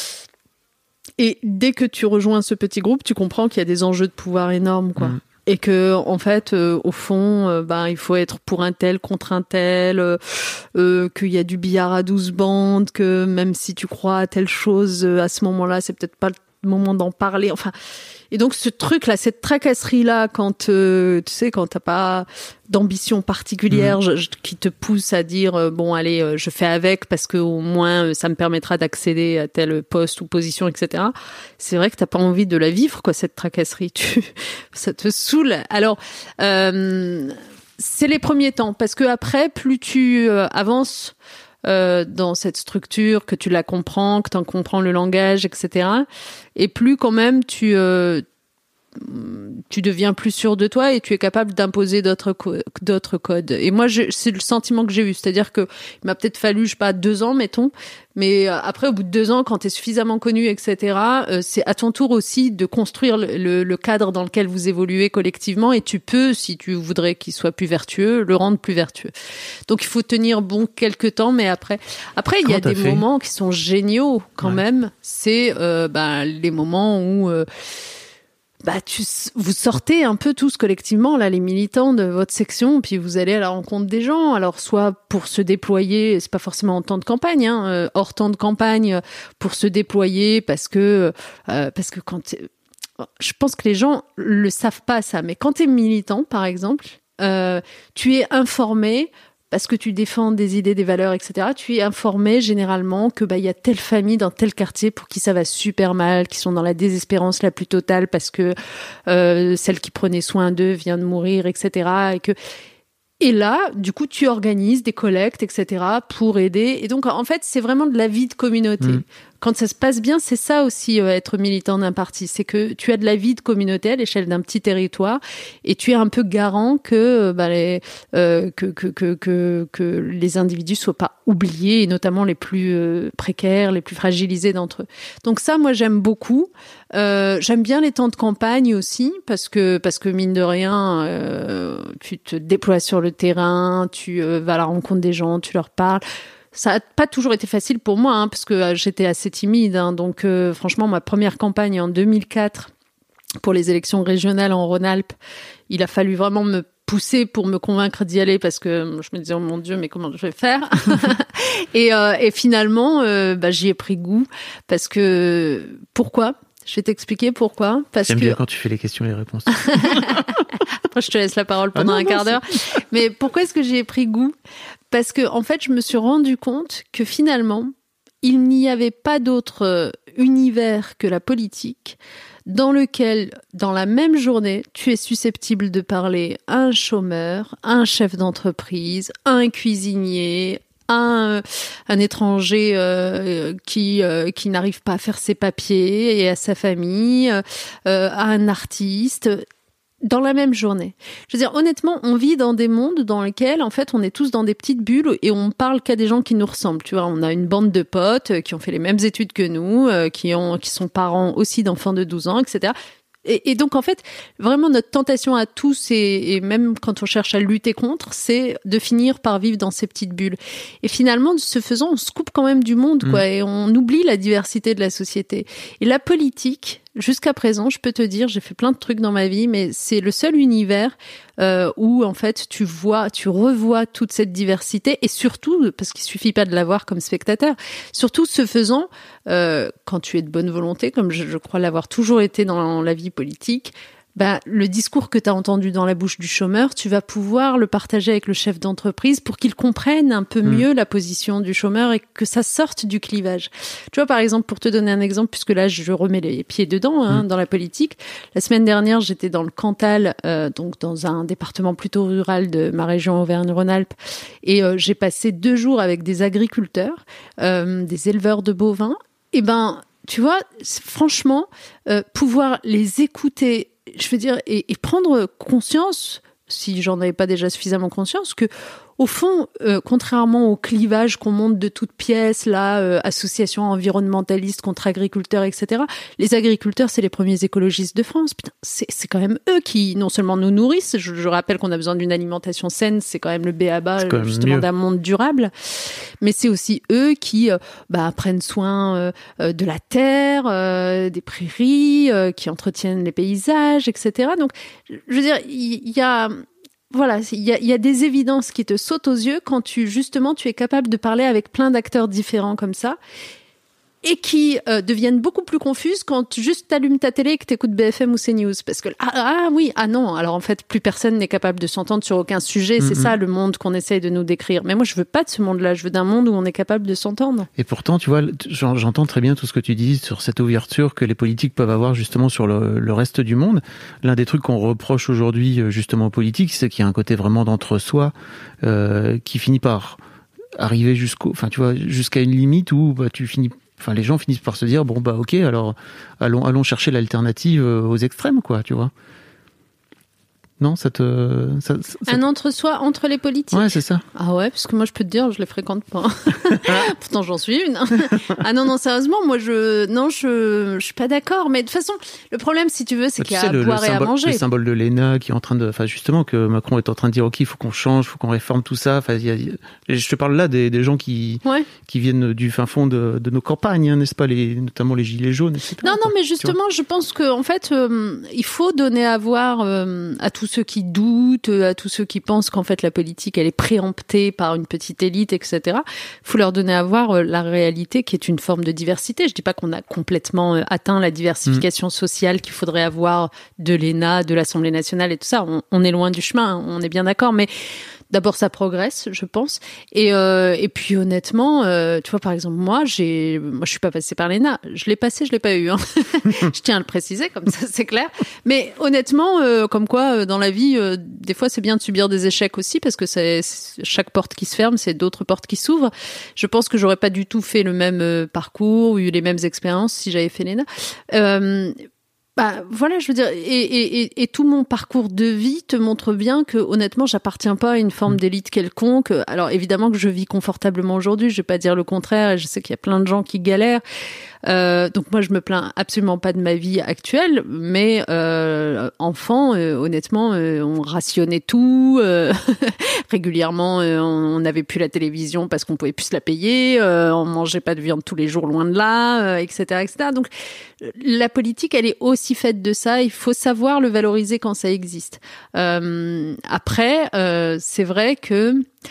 Et dès que tu rejoins ce petit groupe, tu comprends qu'il y a des enjeux de pouvoir énormes, quoi. Mmh. Et que en fait, euh, au fond, euh, ben il faut être pour un tel contre un tel, euh, euh, qu'il y a du billard à douze bandes, que même si tu crois à telle chose euh, à ce moment-là, c'est peut-être pas le moment d'en parler. Enfin, et donc ce truc-là, cette tracasserie-là, quand euh, tu sais, quand t'as pas d'ambition particulière, mmh. je, je, qui te pousse à dire euh, bon allez, euh, je fais avec parce que au moins euh, ça me permettra d'accéder à tel poste ou position, et cetera. C'est vrai que t'as pas envie de la vivre, quoi, cette tracasserie. Tu, ça te saoule. Alors, euh, c'est les premiers temps, parce que après, plus tu euh, avances. Euh, dans cette structure, que tu la comprends, que tu en comprends le langage, et cetera. Et plus quand même tu euh, tu deviens plus sûr de toi et tu es capable d'imposer d'autres co- d'autres codes. Et moi, je, c'est le sentiment que j'ai eu, c'est-à-dire que il m'a peut-être fallu, je sais pas, deux ans, mettons, mais après, au bout de deux ans, quand tu es suffisamment connu, et cetera, euh, c'est à ton tour aussi de construire le, le, le cadre dans lequel vous évoluez collectivement, et tu peux, si tu voudrais qu'il soit plus vertueux, le rendre plus vertueux. Donc, il faut tenir bon quelques temps, mais après, après, il y a des fait moments qui sont géniaux quand ouais. même. C'est euh, bah, les moments où euh, bah, tu, vous sortez un peu tous collectivement, là, les militants de votre section, puis vous allez à la rencontre des gens. Alors, soit pour se déployer, c'est pas forcément en temps de campagne, hein, euh, hors temps de campagne, pour se déployer, parce que, euh, parce que quand, je pense que les gens le savent pas ça, mais quand t'es militant, par exemple, euh, tu es informé, parce que tu défends des idées, des valeurs, et cetera, tu es informé généralement que bah il y a telle famille dans tel quartier pour qui ça va super mal, qui sont dans la désespérance la plus totale parce que euh, celle qui prenait soin d'eux vient de mourir, et cetera. Et que et là, du coup, tu organises des collectes, et cetera, pour aider. Et donc, en fait, c'est vraiment de la vie de communauté. Mmh. Quand ça se passe bien, c'est ça aussi, euh, être militant d'un parti. C'est que tu as de la vie de communauté à l'échelle d'un petit territoire et tu es un peu garant que, bah, les, euh, que, que, que, que, que les individus soient pas oubliés, et notamment les plus euh, précaires, les plus fragilisés d'entre eux. Donc ça, moi, j'aime beaucoup. Euh, j'aime bien les temps de campagne aussi, parce que, parce que mine de rien, euh, tu te déploies sur le terrain, tu euh, vas à la rencontre des gens, tu leur parles. Ça n'a pas toujours été facile pour moi, hein, parce que euh, j'étais assez timide. Hein, donc, euh, franchement, ma première campagne en deux mille quatre, pour les élections régionales en Rhône-Alpes, il a fallu vraiment me pousser pour me convaincre d'y aller, parce que je me disais, oh mon Dieu, mais comment je vais faire? et, euh, et finalement, euh, bah, j'y ai pris goût, parce que... Pourquoi? Je vais t'expliquer pourquoi. Parce J'aime que... bien quand tu fais les questions et les réponses. Après, je te laisse la parole pendant ah non, un non, quart d'heure. C'est... Mais pourquoi est-ce que j'y ai pris goût? Parce que, en fait, je me suis rendu compte que finalement, il n'y avait pas d'autre univers que la politique dans lequel, dans la même journée, tu es susceptible de parler à un chômeur, à un chef d'entreprise, à un cuisinier, un, un étranger euh, qui euh, qui n'arrive pas à faire ses papiers et à sa famille, euh, à un artiste, dans la même journée. Je veux dire, honnêtement, on vit dans des mondes dans lesquels, en fait, on est tous dans des petites bulles et on parle qu'à des gens qui nous ressemblent. Tu vois, on a une bande de potes qui ont fait les mêmes études que nous, qui ont qui sont parents aussi d'enfants de douze ans, et cetera. Et, et donc, en fait, vraiment, notre tentation à tous, et, et même quand on cherche à lutter contre, c'est de finir par vivre dans ces petites bulles. Et finalement, de ce faisant, on se coupe quand même du monde, quoi, mmh. et on oublie la diversité de la société. Et la politique, jusqu'à présent, je peux te dire, j'ai fait plein de trucs dans ma vie, mais c'est le seul univers euh, où, en fait, tu vois, tu revois toute cette diversité, et surtout, parce qu'il suffit pas de la voir comme spectateur, surtout ce faisant, euh, quand tu es de bonne volonté, comme je, je crois l'avoir toujours été dans la vie politique, bah, le discours que tu as entendu dans la bouche du chômeur, tu vas pouvoir le partager avec le chef d'entreprise pour qu'il comprenne un peu mieux mmh. la position du chômeur et que ça sorte du clivage. Tu vois, par exemple, pour te donner un exemple, puisque là, je remets les pieds dedans, hein, mmh. dans la politique. La semaine dernière, j'étais dans le Cantal, euh, donc dans un département plutôt rural de ma région Auvergne-Rhône-Alpes, et euh, j'ai passé deux jours avec des agriculteurs, euh, des éleveurs de bovins. Et ben, tu vois, franchement, euh, pouvoir les écouter, je veux dire, et, et prendre conscience, si j'en avais pas déjà suffisamment conscience, que au fond, euh, contrairement au clivage qu'on monte de toutes pièces, là, euh, associations environnementalistes contre agriculteurs, et cetera, les agriculteurs, c'est les premiers écologistes de France. Putain, c'est, c'est quand même eux qui, non seulement nous nourrissent, je, je rappelle qu'on a besoin d'une alimentation saine, c'est quand même le b a ba, justement, mieux. D'un monde durable, mais c'est aussi eux qui euh, bah, prennent soin euh, euh, de la terre, euh, des prairies, euh, qui entretiennent les paysages, et cetera. Donc, je veux dire, il y, y a... Voilà, il y a, y a des évidences qui te sautent aux yeux quand tu, justement, tu es capable de parler avec plein d'acteurs différents comme ça, et qui euh, deviennent beaucoup plus confuses quand juste t'allumes ta télé et que t'écoutes B F M ou CNews. Parce que, ah, ah oui, ah non, alors en fait, plus personne n'est capable de s'entendre sur aucun sujet. Mm-hmm. C'est ça le monde qu'on essaye de nous décrire. Mais moi, je veux pas de ce monde-là. Je veux d'un monde où on est capable de s'entendre. Et pourtant, tu vois, j'entends très bien tout ce que tu dis sur cette ouverture que les politiques peuvent avoir justement sur le, le reste du monde. L'un des trucs qu'on reproche aujourd'hui justement aux politiques, c'est qu'il y a un côté vraiment d'entre-soi euh, qui finit par arriver jusqu'au, enfin, tu vois, jusqu'à une limite où bah, tu finis. Enfin, les gens finissent par se dire bon bah ok, alors allons allons chercher l'alternative aux extrêmes, quoi, tu vois. Non, ça te... Ça, ça, un entre-soi entre les politiques. Ouais, c'est ça. Ah ouais, parce que moi, je peux te dire, je les fréquente pas. Pourtant, j'en suis une. Ah non, non, sérieusement, moi, je... Non, je... je suis pas d'accord. Mais de toute façon, le problème, si tu veux, c'est bah, qu'il y a à le, boire le symbole, et à manger. Le symbole de l'E N A qui est en train de... Enfin, justement, que Macron est en train de dire, OK, il faut qu'on change, il faut qu'on réforme tout ça. Enfin, il y a... Je te parle là des, des gens qui... Ouais. qui viennent du fin fond de, de nos campagnes, hein, n'est-ce pas, les... notamment les gilets jaunes, et cetera. Non, non, mais justement, je pense qu'en fait, euh, il faut donner à voir euh, à tous ceux qui doutent, à tous ceux qui pensent qu'en fait la politique elle est préemptée par une petite élite, et cetera. Il faut leur donner à voir la réalité qui est une forme de diversité. Je dis pas qu'on a complètement atteint la diversification mmh. sociale qu'il faudrait avoir de l'E N A, de l'Assemblée nationale et tout ça. On, on est loin du chemin, on est bien d'accord, mais d'abord, ça progresse, je pense. Et, euh, et puis, honnêtement, euh, tu vois, par exemple, moi, j'ai, moi, je suis pas passée par l'E N A. Je l'ai passé, je l'ai pas eu. Hein. Je tiens à le préciser, comme ça, c'est clair. Mais honnêtement, euh, comme quoi, euh, dans la vie, euh, des fois, c'est bien de subir des échecs aussi, parce que c'est, c'est chaque porte qui se ferme, c'est d'autres portes qui s'ouvrent. Je pense que j'aurais pas du tout fait le même euh, parcours, eu les mêmes expériences si j'avais fait l'E N A. Euh, Bah voilà, je veux dire, et, et, et, et tout mon parcours de vie te montre bien que honnêtement, j'appartiens pas à une forme d'élite quelconque. Alors évidemment que je vis confortablement aujourd'hui, je vais pas dire le contraire, et je sais qu'il y a plein de gens qui galèrent. Euh, donc moi, je me plains absolument pas de ma vie actuelle, mais euh, enfant, euh, honnêtement, euh, on rationnait tout. Euh, régulièrement, euh, on n'avait plus la télévision parce qu'on pouvait plus se la payer. Euh, on mangeait pas de viande tous les jours, loin de là, euh, et cetera, et cetera. Donc la politique, elle est aussi faite de ça. Il faut savoir le valoriser quand ça existe. Euh, après, euh, c'est vrai que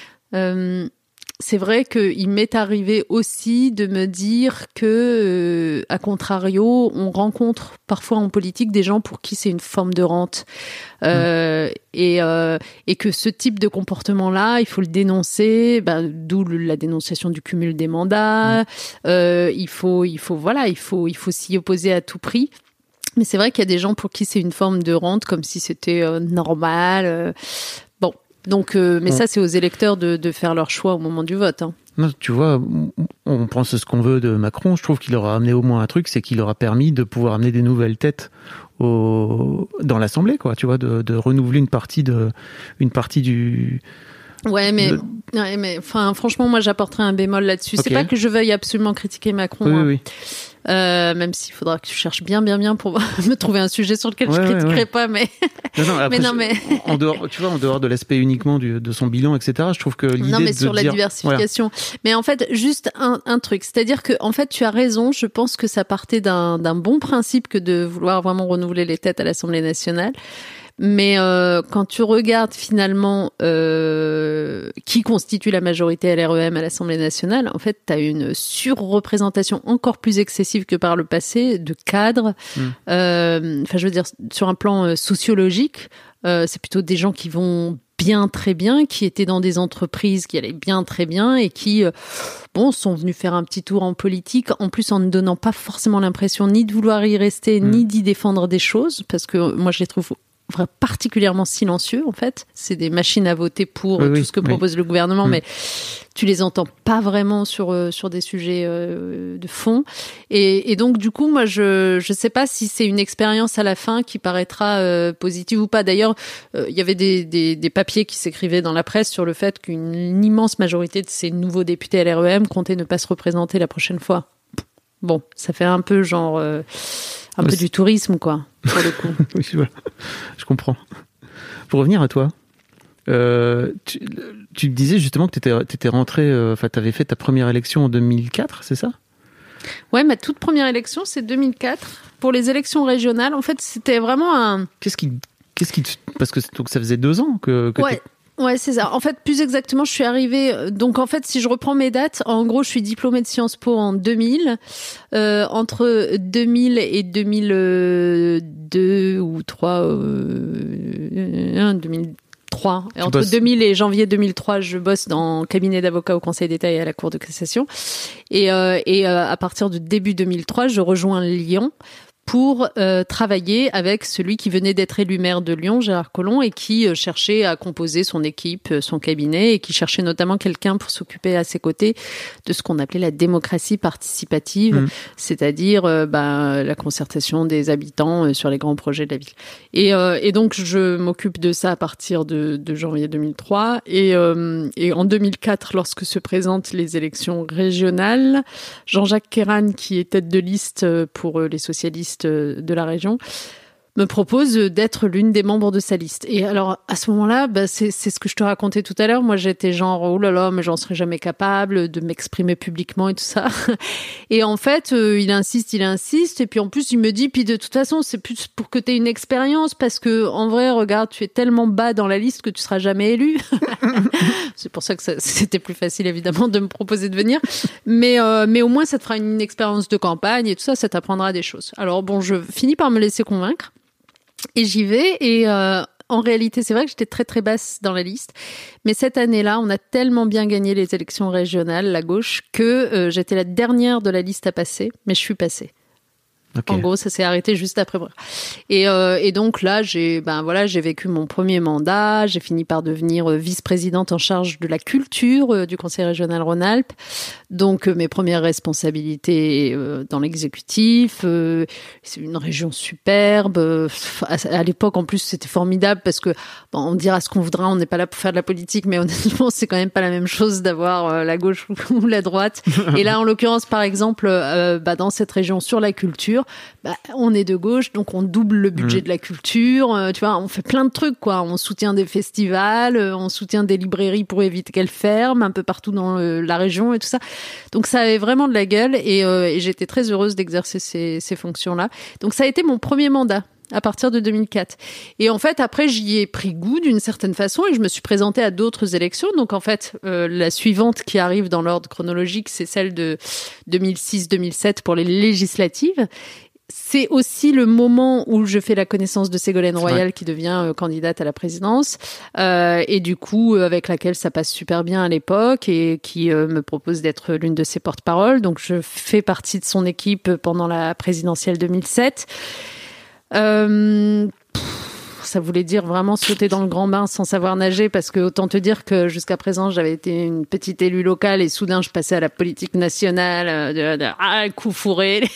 euh, c'est vrai qu'il m'est arrivé aussi de me dire que, euh, à contrario, on rencontre parfois en politique des gens pour qui c'est une forme de rente. Euh, mmh. et, euh, et que ce type de comportement-là, il faut le dénoncer, ben, d'où la dénonciation du cumul des mandats. Mmh. Euh, il faut, il faut, voilà, il faut, il faut s'y opposer à tout prix. Mais c'est vrai qu'il y a des gens pour qui c'est une forme de rente, comme si c'était euh, normal. Euh, bon. Donc, euh, mais ouais. Ça, c'est aux électeurs de, de faire leur choix au moment du vote. Hein. Non, tu vois, on pense ce qu'on veut de Macron. Je trouve qu'il aura amené au moins un truc, c'est qu'il aura permis de pouvoir amener des nouvelles têtes au, dans l'Assemblée, quoi. Tu vois, de, de renouveler une partie de, une partie du. Ouais, mais, de... ouais, mais, enfin, franchement, moi, j'apporterai un bémol là-dessus. Okay. C'est pas que je veuille absolument critiquer Macron. Oui, hein. oui. Euh, même s'il faudra que tu cherches bien, bien, bien pour me trouver un sujet sur lequel ouais, je critiquerai ouais, ouais. pas, mais. Non, non, après, mais non, mais. en dehors, tu vois, en dehors de l'aspect uniquement du, de son bilan, et cetera, je trouve que l'idée non, mais de sur la dire, diversification. Voilà. Mais en fait, juste un, un truc. C'est-à-dire que, en fait, tu as raison. Je pense que ça partait d'un, d'un bon principe que de vouloir vraiment renouveler les têtes à l'Assemblée nationale. Mais euh, quand tu regardes finalement euh, qui constitue la majorité L R E M à l'Assemblée nationale, en fait, tu as une surreprésentation encore plus excessive que par le passé de cadres. Mmh. Euh, enfin, je veux dire, sur un plan euh, sociologique, euh, c'est plutôt des gens qui vont bien très bien, qui étaient dans des entreprises qui allaient bien très bien et qui, euh, bon, sont venus faire un petit tour en politique, en plus en ne donnant pas forcément l'impression ni de vouloir y rester, mmh. ni d'y défendre des choses, parce que moi, je les trouve particulièrement silencieux en fait, c'est des machines à voter pour oui, tout oui, ce que oui. propose le gouvernement, mmh. mais tu les entends pas vraiment sur euh, sur des sujets euh, de fond, et, et donc du coup moi je je sais pas si c'est une expérience à la fin qui paraîtra euh, positive ou pas. D'ailleurs il euh, y avait des, des des papiers qui s'écrivaient dans la presse sur le fait qu'une immense majorité de ces nouveaux députés L R E M comptaient ne pas se représenter la prochaine fois. Bon, ça fait un peu genre euh, un ouais, peu c'est... du tourisme, quoi, pour le coup. Oui, voilà. Je comprends. Pour revenir à toi, euh, tu, tu disais justement que tu étais rentré, enfin, euh, tu avais fait ta première élection en deux mille quatre, c'est ça ? Ouais, ma toute première élection, c'est deux mille quatre. Pour les élections régionales, en fait, c'était vraiment un... Qu'est-ce qui... Qu'est-ce qui... Parce que donc, ça faisait deux ans que, que ouais. Ouais, c'est ça. En fait, plus exactement, je suis arrivée... Donc, en fait, si je reprends mes dates, en gros, je suis diplômée de Sciences Po en deux mille. Euh, entre deux mille et deux mille deux ou trois... Euh, deux mille trois. Et entre bosses. deux mille et janvier deux mille trois, je bosse dans le cabinet d'avocats au Conseil d'État et à la Cour de cassation. Et, euh, et euh, à partir de début deux mille trois, je rejoins Lyon pour euh, travailler avec celui qui venait d'être élu maire de Lyon, Gérard Collomb, et qui euh, cherchait à composer son équipe, son cabinet, et qui cherchait notamment quelqu'un pour s'occuper à ses côtés de ce qu'on appelait la démocratie participative, mmh. c'est-à-dire euh, bah, la concertation des habitants euh, sur les grands projets de la ville. Et, euh, et donc, je m'occupe de ça à partir de, de janvier deux mille trois. Et, euh, et en deux mille quatre, lorsque se présentent les élections régionales, Jean-Jacques Kéran, qui est tête de liste pour les socialistes de la région, me propose d'être l'une des membres de sa liste. Et alors, à ce moment-là, bah, c'est, c'est ce que je te racontais tout à l'heure. Moi, j'étais genre, oh là là, mais j'en serais jamais capable de m'exprimer publiquement et tout ça. Et en fait, euh, il insiste, il insiste. Et puis, en plus, il me dit, puis de toute façon, c'est plus pour que tu aies une expérience, parce que, en vrai, regarde, tu es tellement bas dans la liste que tu seras jamais élu. C'est pour ça que ça, c'était plus facile, évidemment, de me proposer de venir. Mais, euh, mais au moins, ça te fera une expérience de campagne et tout ça, ça t'apprendra des choses. Alors, bon, je finis par me laisser convaincre. Et j'y vais, et euh, en réalité, c'est vrai que j'étais très très basse dans la liste, mais cette année-là, on a tellement bien gagné les élections régionales, la gauche, que euh, j'étais la dernière de la liste à passer, mais je suis passée. Okay. En gros, ça s'est arrêté juste après moi. Et, euh, et donc là, j'ai, ben voilà, j'ai vécu mon premier mandat. J'ai fini par devenir vice-présidente en charge de la culture euh, du Conseil régional Rhône-Alpes. Donc euh, mes premières responsabilités euh, dans l'exécutif. Euh, c'est une région superbe. Euh, à, à l'époque, en plus, c'était formidable parce que bon, on dira ce qu'on voudra. On n'est pas là pour faire de la politique, mais honnêtement, c'est quand même pas la même chose d'avoir euh, la gauche ou, ou la droite. Et là, en l'occurrence, par exemple, euh, bah, dans cette région sur la culture. Bah, on est de gauche, donc on double le budget mmh. de la culture. Euh, tu vois, on fait plein de trucs, quoi. On soutient des festivals, euh, on soutient des librairies pour éviter qu'elles ferment un peu partout dans le, la région et tout ça. Donc ça avait vraiment de la gueule, et, euh, et j'étais très heureuse d'exercer ces, ces fonctions-là. Donc ça a été mon premier mandat à partir de deux mille quatre. Et en fait, après, j'y ai pris goût d'une certaine façon, et je me suis présentée à d'autres élections. Donc en fait, euh, la suivante qui arrive dans l'ordre chronologique, c'est celle de deux mille six deux mille sept pour les législatives. C'est aussi le moment où je fais la connaissance de Ségolène Royal, qui devient euh, candidate à la présidence, euh, et du coup, euh, avec laquelle ça passe super bien à l'époque, et qui euh, me propose d'être l'une de ses porte-paroles. Donc, je fais partie de son équipe pendant la présidentielle deux mille sept. Euh, pff, ça voulait dire vraiment sauter dans le grand bain sans savoir nager, parce que autant te dire que jusqu'à présent, j'avais été une petite élue locale et soudain, je passais à la politique nationale, euh, de, de, ah, coup fourré,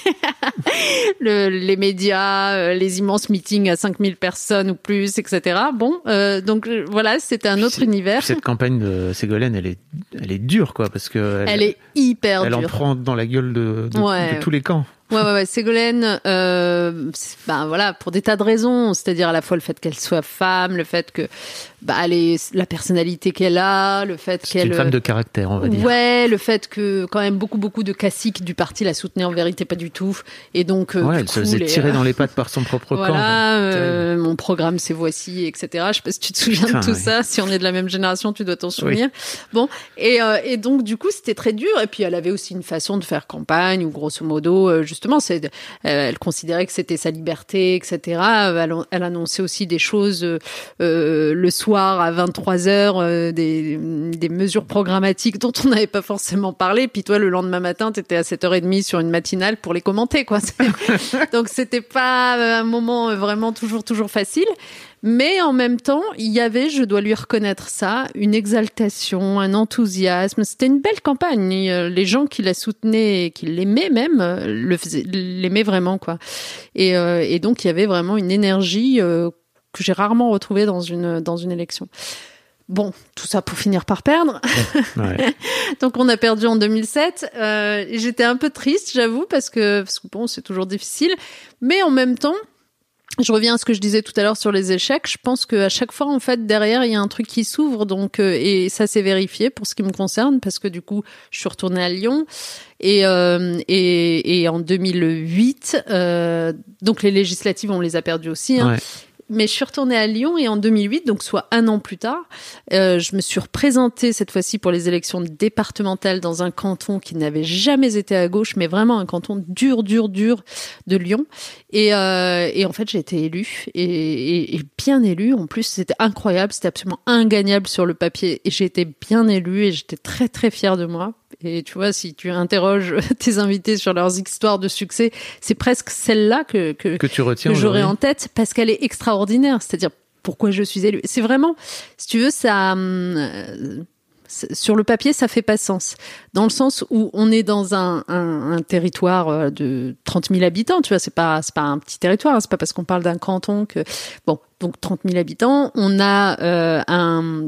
le, les médias, euh, les immenses meetings à cinq mille personnes ou plus, et cetera. Bon, euh, donc voilà, c'était un autre C'est, univers. Cette campagne de Ségolène, elle est, elle est dure, quoi, parce que elle, elle est hyper elle dure. Elle en prend dans la gueule de, de, ouais. de tous les camps. Ouais, ouais, ouais. Ségolène, euh, ben voilà, pour des tas de raisons, c'est-à-dire à la fois le fait qu'elle soit femme, le fait que, bah, elle est, la personnalité qu'elle a, le fait C'est qu'elle. une femme de caractère, on va dire. Ouais, le fait que quand même beaucoup, beaucoup de classiques du parti la soutenaient, en vérité pas du tout, et donc. Euh, ouais, elle coup, se faisait les... tirer dans les pattes par son propre voilà, camp. Voilà, euh, mon programme c'est voici, et cetera. Je sais pas si tu te souviens Putain, de tout oui. ça. Si on est de la même génération, tu dois t'en souvenir. Oui. Bon, et euh, et donc du coup c'était très dur. Et puis elle avait aussi une façon de faire campagne où grosso modo, euh, justement, c'est elle considérait que c'était sa liberté, et cetera. Elle, elle annonçait aussi des choses euh, le soir à vingt-trois heures, euh, des, des mesures programmatiques dont on n'avait pas forcément parlé. Puis toi, le lendemain matin, tu étais à sept heures trente sur une matinale pour les commenter, quoi. Donc, c'était pas un moment vraiment toujours, toujours facile. Mais en même temps, il y avait, je dois lui reconnaître ça, une exaltation, un enthousiasme. C'était une belle campagne. Les gens qui la soutenaient et qui l'aimaient même, le faisaient, l'aimaient vraiment, quoi. Et, euh, et donc, il y avait vraiment une énergie euh, que j'ai rarement retrouvée dans une, dans une élection. Bon, tout ça pour finir par perdre. Ouais. Donc, on a perdu en deux mille sept. Euh, et j'étais un peu triste, j'avoue, parce que, parce que bon, c'est toujours difficile. Mais en même temps, je reviens à ce que je disais tout à l'heure sur les échecs. Je pense qu'à chaque fois, en fait, derrière, il y a un truc qui s'ouvre. Donc, euh, et ça s'est vérifié pour ce qui me concerne, parce que du coup, je suis retournée à Lyon. Et, euh, et, et en deux mille huit, euh, donc les législatives, on les a perdues aussi. Hein. Ouais. Mais je suis retournée à Lyon et en deux mille huit, donc soit un an plus tard, euh, je me suis représentée cette fois-ci pour les élections départementales dans un canton qui n'avait jamais été à gauche, mais vraiment un canton dur, dur, dur de Lyon. Et, euh, et en fait, j'ai été élue et, et, et bien élue. En plus, c'était incroyable, c'était absolument ingagnable sur le papier. Et j'ai été bien élue et j'étais très, très fière de moi. Et tu vois, si tu interroges tes invités sur leurs histoires de succès, c'est presque celle-là que, que, que, tu retiens que j'aurais en tête parce qu'elle est extraordinaire. C'est-à-dire, pourquoi je suis élue. C'est vraiment, si tu veux, ça... Euh, sur le papier, ça fait pas sens. Dans le sens où on est dans un, un, un territoire de trente mille habitants, tu vois, c'est pas, c'est pas un petit territoire, hein, c'est pas parce qu'on parle d'un canton que... Bon, donc trente mille habitants, on a euh, un,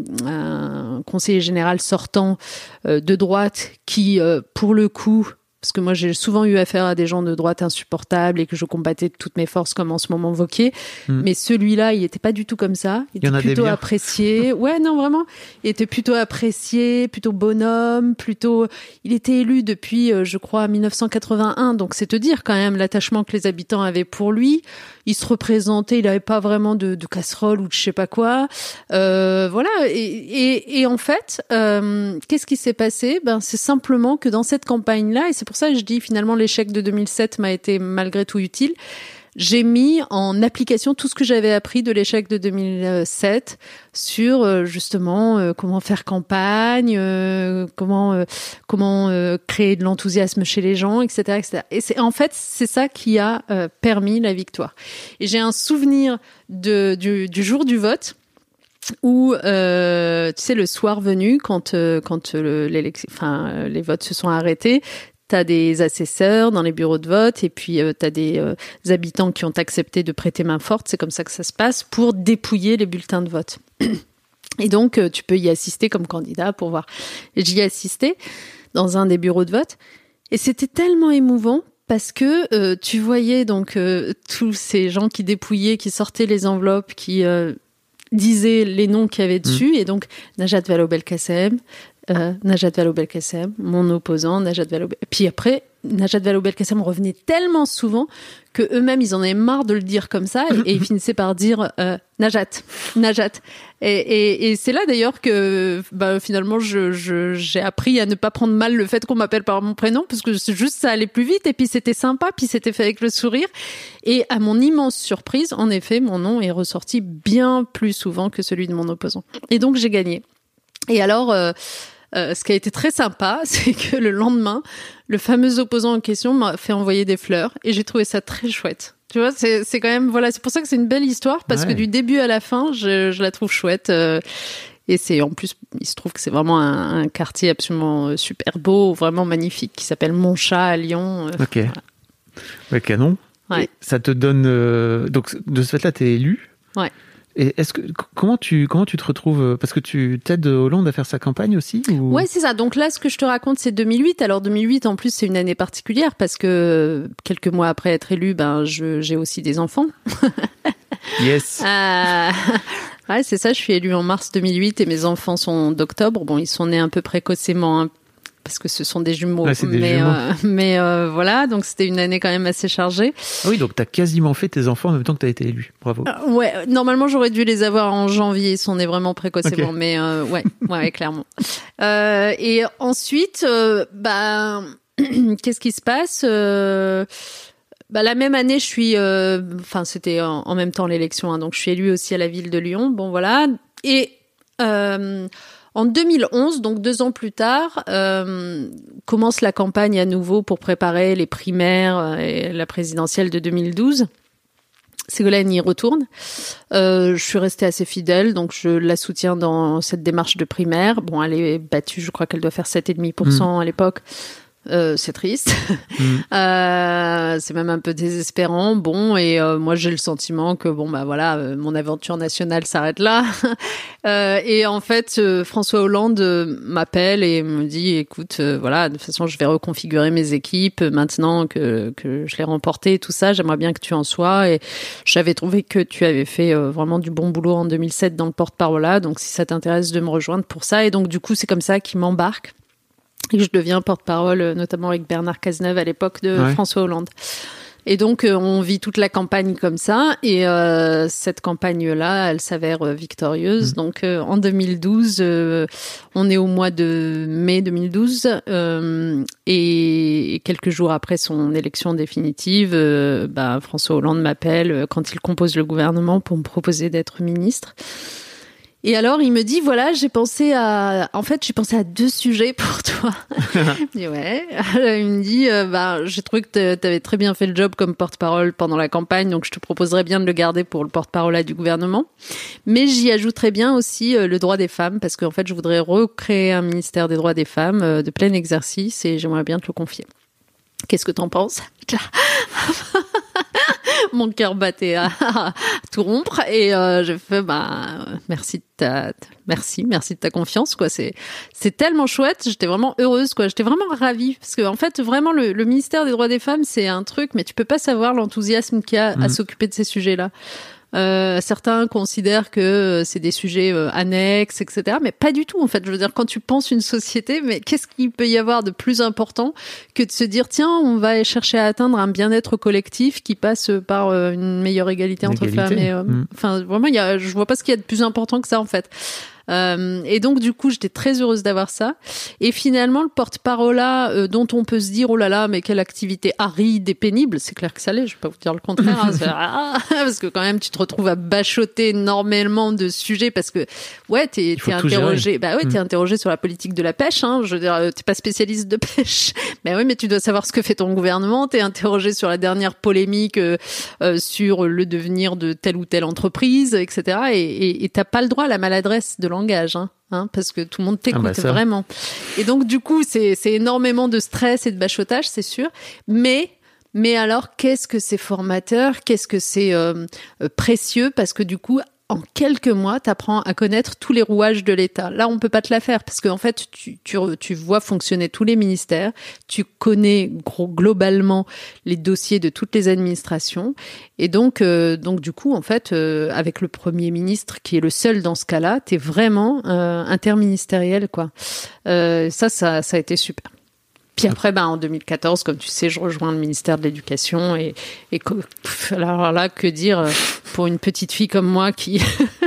un conseiller général sortant euh, de droite qui, euh, pour le coup... Parce que moi, j'ai souvent eu affaire à des gens de droite insupportables et que je combattais de toutes mes forces, comme en ce moment Wauquiez. Mmh. Mais celui-là, il était pas du tout comme ça. Il, il était plutôt apprécié. Ouais, non, vraiment. Il était plutôt apprécié, plutôt bonhomme, plutôt... Il était élu depuis, je crois, dix-neuf cent quatre-vingt-un. Donc, c'est te dire quand même l'attachement que les habitants avaient pour lui. Il se représentait, il avait pas vraiment de, de casserole ou de je sais pas quoi. Euh, voilà. Et, et, et en fait, euh, qu'est-ce qui s'est passé? Ben, c'est simplement que dans cette campagne-là, et c'est pour ça que je dis finalement l'échec de deux mille sept m'a été malgré tout utile. J'ai mis en application tout ce que j'avais appris de l'échec de deux mille sept sur euh, justement euh, comment faire campagne, euh, comment euh, comment euh, créer de l'enthousiasme chez les gens, et cetera, et cetera. Et c'est en fait c'est ça qui a euh, permis la victoire. Et j'ai un souvenir de du, du jour du vote. Où euh, tu sais le soir venu quand euh, quand le, l'élection, enfin les votes se sont arrêtés. T'as des assesseurs dans les bureaux de vote et puis euh, t'as des, euh, des habitants qui ont accepté de prêter main forte, c'est comme ça que ça se passe, pour dépouiller les bulletins de vote. Et donc, euh, tu peux y assister comme candidat pour voir. Et j'y ai assisté dans un des bureaux de vote et c'était tellement émouvant parce que euh, tu voyais donc euh, tous ces gens qui dépouillaient, qui sortaient les enveloppes, qui euh, disaient les noms qu'il y avait dessus. Mmh. Et donc, Najat Vallaud-Belkacem, Euh, Najat Vallaud-Belkacem, mon opposant, Najat Vallaud-Belkacem. Puis après, Najat Vallaud-Belkacem revenait tellement souvent que eux-mêmes, ils en avaient marre de le dire comme ça et, et ils finissaient par dire euh, Najat, Najat. Et, et, et c'est là d'ailleurs que bah, finalement, je, je, j'ai appris à ne pas prendre mal le fait qu'on m'appelle par mon prénom parce que c'est juste ça allait plus vite et puis c'était sympa, puis c'était fait avec le sourire. Et à mon immense surprise, en effet, mon nom est ressorti bien plus souvent que celui de mon opposant. Et donc, j'ai gagné. Et alors, euh, euh, ce qui a été très sympa, c'est que le lendemain, le fameux opposant en question m'a fait envoyer des fleurs et j'ai trouvé ça très chouette. Tu vois, c'est, c'est quand même, voilà, c'est pour ça que c'est une belle histoire, parce ouais. que du début à la fin, je, je la trouve chouette. Euh, et c'est, en plus, il se trouve que c'est vraiment un, un quartier absolument super beau, vraiment magnifique, qui s'appelle Montchat à Lyon. Euh, ok. Voilà. Ouais, canon. Ouais. Et ça te donne, euh, donc, de ce fait-là, t'es élu. Ouais. Et est-ce que comment tu comment tu te retrouves, parce que tu t'aides Hollande à faire sa campagne aussi ou... Ouais, c'est ça. Donc là, ce que je te raconte, c'est deux mille huit. Alors deux mille huit, en plus, c'est une année particulière parce que quelques mois après être élue, ben je, j'ai aussi des enfants. Yes. euh, ouais, c'est ça. Je suis élue en mars deux mille huit et mes enfants sont d'octobre. Bon, ils sont nés un peu précocement. Hein, parce que ce sont des jumeaux, ouais, c'est des mais jumeaux. Euh, mais euh, voilà, donc c'était une année quand même assez chargée. Ah oui, donc t'as quasiment fait tes enfants en même temps que t'as été élue. Bravo. Euh, ouais, normalement j'aurais dû les avoir en janvier, ils sont nés vraiment précocement, okay. mais euh, ouais, ouais, clairement. Euh, et ensuite, euh, bah, qu'est-ce qui se passe euh, bah, la même année, je suis, enfin, euh, c'était en, en même temps l'élection, hein, donc je suis élue aussi à la ville de Lyon. Bon, voilà, et euh, en deux mille onze, donc deux ans plus tard, euh, commence la campagne à nouveau pour préparer les primaires et la présidentielle de deux mille douze. Ségolène y retourne. Euh, je suis restée assez fidèle, donc je la soutiens dans cette démarche de primaire. Bon, elle est battue, je crois qu'elle doit faire sept virgule cinq pour cent mmh. à l'époque. Euh, c'est triste. Mmh. Euh, c'est même un peu désespérant. Bon, et euh, moi j'ai le sentiment que bon bah voilà, euh, mon aventure nationale s'arrête là. euh, et en fait, euh, François Hollande euh, m'appelle et me dit, écoute, euh, voilà, de toute façon je vais reconfigurer mes équipes maintenant que que je l'ai remporté et tout ça. J'aimerais bien que tu en sois. Et j'avais trouvé que tu avais fait euh, vraiment du bon boulot en deux mille sept dans le porte-parole là. Donc si ça t'intéresse de me rejoindre pour ça. Et donc du coup c'est comme ça qu'il m'embarque. Et que je deviens porte-parole, notamment avec Bernard Cazeneuve à l'époque de ouais. François Hollande. Et donc, euh, on vit toute la campagne comme ça. Et euh, cette campagne-là, elle s'avère euh, victorieuse. Mmh. Donc, euh, en deux mille douze, euh, on est au mois de mai deux mille douze. Euh, et quelques jours après son élection définitive, euh, bah, François Hollande m'appelle quand il compose le gouvernement pour me proposer d'être ministre. Et alors, il me dit, voilà, j'ai pensé à, en fait, j'ai pensé à deux sujets pour toi. Je dis, ouais. Alors, il me dit, euh, bah, j'ai trouvé que t'avais très bien fait le job comme porte-parole pendant la campagne, donc je te proposerais bien de le garder pour le porte-parole là du gouvernement. Mais j'y ajouterais bien aussi euh, le droit des femmes, parce qu'en fait, je voudrais recréer un ministère des droits des femmes euh, de plein exercice et j'aimerais bien te le confier. Qu'est-ce que t'en penses? Mon cœur battait à, à tout rompre et euh, j'ai fait bah merci de ta merci merci de ta confiance quoi, c'est c'est tellement chouette, j'étais vraiment heureuse quoi, j'étais vraiment ravie parce que en fait vraiment le, le ministère des droits des femmes c'est un truc mais tu peux pas savoir l'enthousiasme qu'il y a mmh. à s'occuper de ces sujets-là. Euh, certains considèrent que c'est des sujets euh, annexes, et cetera. Mais pas du tout, en fait. Je veux dire, quand tu penses une société, mais qu'est-ce qu'il peut y avoir de plus important que de se dire, tiens, on va chercher à atteindre un bien-être collectif qui passe par euh, une meilleure égalité entre égalité. femmes et... Euh, mmh. Enfin, vraiment, il y a, je vois pas ce qu'il y a de plus important que ça, en fait. Euh, et donc du coup j'étais très heureuse d'avoir ça et finalement le porte-parole là euh, dont on peut se dire oh là là mais quelle activité aride et pénible, c'est clair que ça l'est, je vais pas vous dire le contraire hein, ah, parce que quand même tu te retrouves à bachoter énormément de sujets parce que ouais t'es, t'es interrogé bah ouais t'es mmh. interrogé sur la politique de la pêche hein, je veux dire t'es pas spécialiste de pêche mais oui mais tu dois savoir ce que fait ton gouvernement, t'es interrogé sur la dernière polémique euh, euh, sur le devenir de telle ou telle entreprise etc et, et, et t'as pas le droit à la maladresse de langage, hein, hein, parce que tout le monde t'écoute ah bah vraiment. Et donc du coup, c'est, c'est énormément de stress et de bachotage, c'est sûr. Mais, mais alors, qu'est-ce que c'est formateur, qu'est-ce que c'est euh, précieux, parce que du coup, en quelques mois, tu apprends à connaître tous les rouages de l'État. Là, on peut pas te la faire parce qu'en fait, tu, tu, tu vois fonctionner tous les ministères, tu connais gros, globalement les dossiers de toutes les administrations. Et donc, euh, donc du coup, en fait, euh, avec le Premier ministre qui est le seul dans ce cas-là, tu es vraiment euh, interministériel, quoi. Euh, ça, ça, ça a été super. Puis après, ben, en deux mille quatorze, comme tu sais, je rejoins le ministère de l'Éducation et, et pff, alors là, que dire pour une petite fille comme moi qui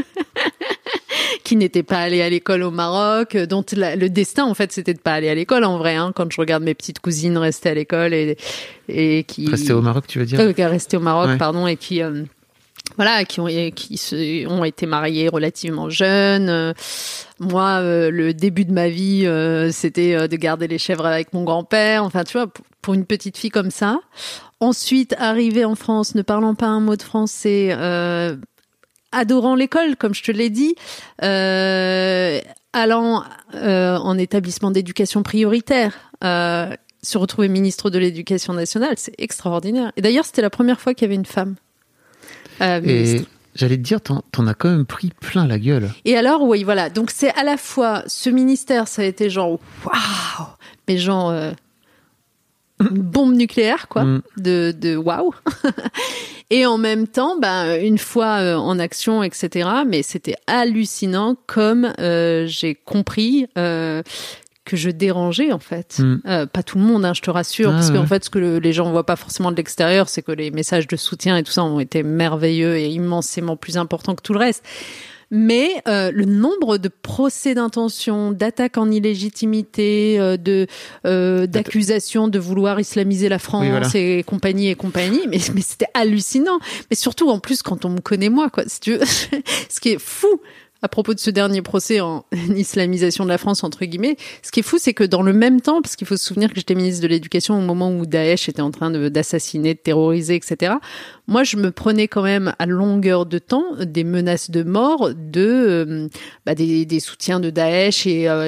qui n'était pas allée à l'école au Maroc, dont la, le destin en fait c'était de pas aller à l'école en vrai. Hein, quand je regarde mes petites cousines rester à l'école et et qui rester au Maroc, tu veux dire? Euh, rester au Maroc, ouais. pardon, et qui euh, voilà, qui ont, qui se, ont été mariés relativement jeunes. Euh, moi, euh, le début de ma vie, euh, c'était euh, de garder les chèvres avec mon grand-père. Enfin, tu vois, pour, pour une petite fille comme ça. Ensuite, arriver en France, ne parlant pas un mot de français, euh, adorant l'école, comme je te l'ai dit, euh, allant euh, en établissement d'éducation prioritaire, euh, se retrouver ministre de l'Éducation nationale, c'est extraordinaire. Et d'ailleurs, c'était la première fois qu'il y avait une femme. Euh, et j'allais te dire, t'en, t'en as quand même pris plein la gueule. Et alors, oui, voilà. Donc, c'est à la fois, ce ministère, ça a été genre, waouh, mais genre, euh, une bombe nucléaire, quoi, mm. de, de waouh. Et en même temps, bah, une fois euh, en action, et cetera, mais c'était hallucinant comme euh, j'ai compris euh, que je dérangeais, en fait. Mm. Euh, pas tout le monde, hein, je te rassure, ah, parce ouais. qu'en fait, ce que le, les gens voient pas forcément de l'extérieur, c'est que les messages de soutien et tout ça ont été merveilleux et immensément plus importants que tout le reste. Mais euh, le nombre de procès d'intention, d'attaques en illégitimité, euh, de euh, d'accusations de vouloir islamiser la France, oui, voilà. et compagnie et compagnie, mais mais c'était hallucinant. Mais surtout en plus quand on me connaît moi, quoi. Si tu veux, ce qui est fou. À propos de ce dernier procès en islamisation de la France, entre guillemets, ce qui est fou, c'est que dans le même temps, parce qu'il faut se souvenir que j'étais ministre de l'Éducation au moment où Daesh était en train de, d'assassiner, de terroriser, et cetera, moi, je me prenais quand même à longueur de temps des menaces de mort, de euh, bah, des, des soutiens de Daesh et euh,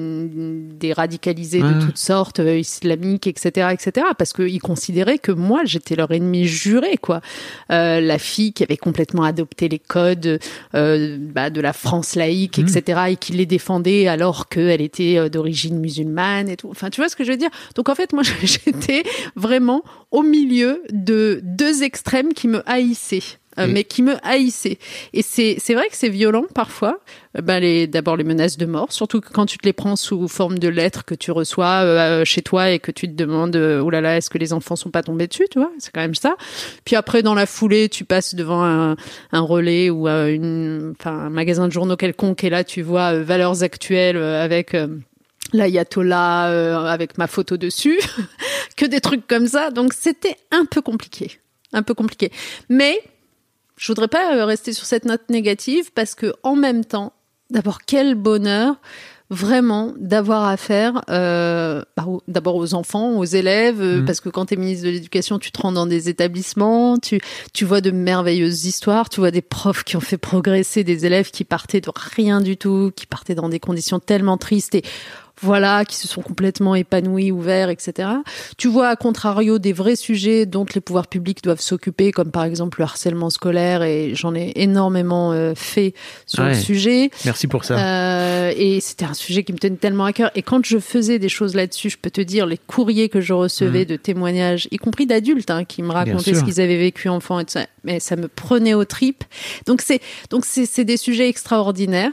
des radicalisés ouais. de toutes sortes, euh, islamiques, et cetera, et cetera, parce qu'ils considéraient que moi, j'étais leur ennemi juré, quoi. Euh, la fille qui avait complètement adopté les codes euh, bah, de la France laïque, mmh. et cetera, et qui les défendait alors qu'elle était d'origine musulmane et tout. Enfin, tu vois ce que je veux dire? Donc, en fait, moi, j'étais vraiment au milieu de deux extrêmes qui me haïssaient. Euh, mais qui me haïssaient. Et c'est, c'est vrai que c'est violent parfois. Euh, ben les, d'abord les menaces de mort, surtout que quand tu te les prends sous forme de lettres que tu reçois euh, chez toi et que tu te demandes euh, oh là là, est-ce que les enfants sont pas tombés dessus, tu vois, c'est quand même ça. Puis après dans la foulée, tu passes devant un, un relais ou euh, une, enfin un magasin de journaux quelconque et là tu vois euh, Valeurs Actuelles euh, avec euh, l'ayatollah euh, avec ma photo dessus, que des trucs comme ça. Donc c'était un peu compliqué, un peu compliqué. Mais je voudrais pas rester sur cette note négative parce que en même temps, d'abord quel bonheur vraiment d'avoir affaire euh, bah, d'abord aux enfants, aux élèves, mmh. parce que quand tu es ministre de l'Éducation, tu te rends dans des établissements, tu tu vois de merveilleuses histoires, tu vois des profs qui ont fait progresser des élèves qui partaient de rien du tout, qui partaient dans des conditions tellement tristes et voilà, qui se sont complètement épanouis, ouverts, et cetera. Tu vois, à contrario, des vrais sujets dont les pouvoirs publics doivent s'occuper, comme par exemple le harcèlement scolaire, et j'en ai énormément euh, fait sur ouais, le sujet. Merci pour ça. Euh, et c'était un sujet qui me tenait tellement à cœur. Et quand je faisais des choses là-dessus, je peux te dire, les courriers que je recevais mmh. de témoignages, y compris d'adultes, hein, qui me racontaient ce qu'ils avaient vécu enfant et tout ça, mais ça me prenait aux tripes. Donc c'est, donc c'est, c'est des sujets extraordinaires.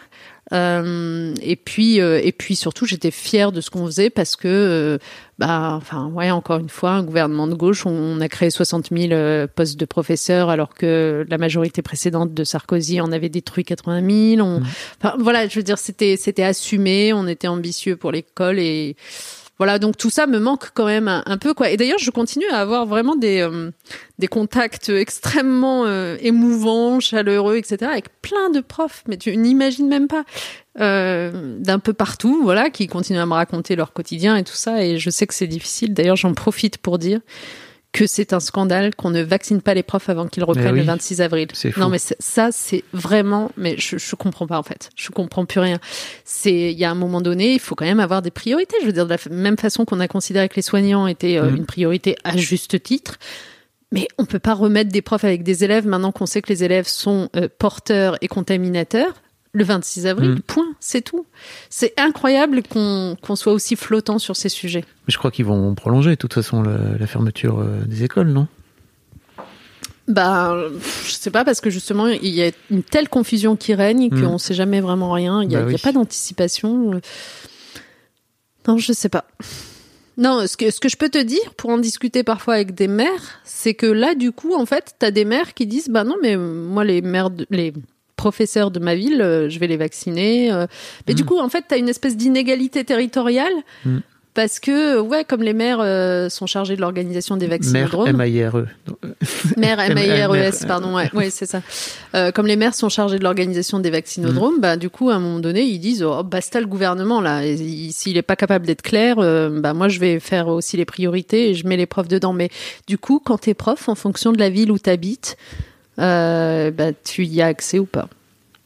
Euh, et puis euh, et puis surtout j'étais fière de ce qu'on faisait parce que euh, bah enfin ouais encore une fois un gouvernement de gauche, on, on a créé soixante mille euh, postes de professeurs alors que la majorité précédente de Sarkozy en avait détruit quatre-vingt mille. On, mmh. enfin voilà, je veux dire c'était c'était assumé, on était ambitieux pour l'école et voilà, donc tout ça me manque quand même un, un peu, quoi. Et d'ailleurs, je continue à avoir vraiment des euh, des contacts extrêmement euh, émouvants, chaleureux, et cetera, avec plein de profs. Mais tu n'imagines même pas euh, d'un peu partout, voilà, qui continuent à me raconter leur quotidien et tout ça. Et je sais que c'est difficile. D'ailleurs, j'en profite pour dire que c'est un scandale qu'on ne vaccine pas les profs avant qu'ils reprennent oui, le vingt-six avril. C'est fou. Non, mais c'est, ça, c'est vraiment... Mais je, je comprends pas, en fait. Je comprends plus rien. C'est, il y a un moment donné, il faut quand même avoir des priorités. Je veux dire, de la même façon qu'on a considéré que les soignants étaient euh, mmh. une priorité à juste titre. Mais on peut pas remettre des profs avec des élèves maintenant qu'on sait que les élèves sont euh, porteurs et contaminateurs. Le vingt-six avril, mmh. point, c'est tout. C'est incroyable qu'on, qu'on soit aussi flottant sur ces sujets. Mais je crois qu'ils vont prolonger, de toute façon, la, la fermeture euh, des écoles, non ? Bah, je sais pas, parce que justement, il y a une telle confusion qui règne mmh. qu'on sait jamais vraiment rien. Il y a, bah oui. y a pas d'anticipation. Non, je sais pas. Non, ce que, ce que je peux te dire, pour en discuter parfois avec des mères, c'est que là, du coup, en fait, t'as des mères qui disent, bah non, mais moi, les mères, de, les professeurs de ma ville, euh, je vais les vacciner. Euh. Mais mmh. du coup, en fait, t'as une espèce d'inégalité territoriale mmh. Parce que, ouais, comme les maires euh, sont chargés de l'organisation des vaccinodromes. Maire M A I R E. Maire M A I R E S, pardon, ouais, ouais c'est ça. Euh, comme les maires sont chargés de l'organisation des vaccinodromes, mmh. bah, du coup, à un moment donné, ils disent, oh, basta le gouvernement, là. Et, il, s'il est pas capable d'être clair, euh, bah, moi, je vais faire aussi les priorités et je mets les profs dedans. Mais du coup, quand t'es prof, en fonction de la ville où t'habites, euh, bah, tu y as accès ou pas.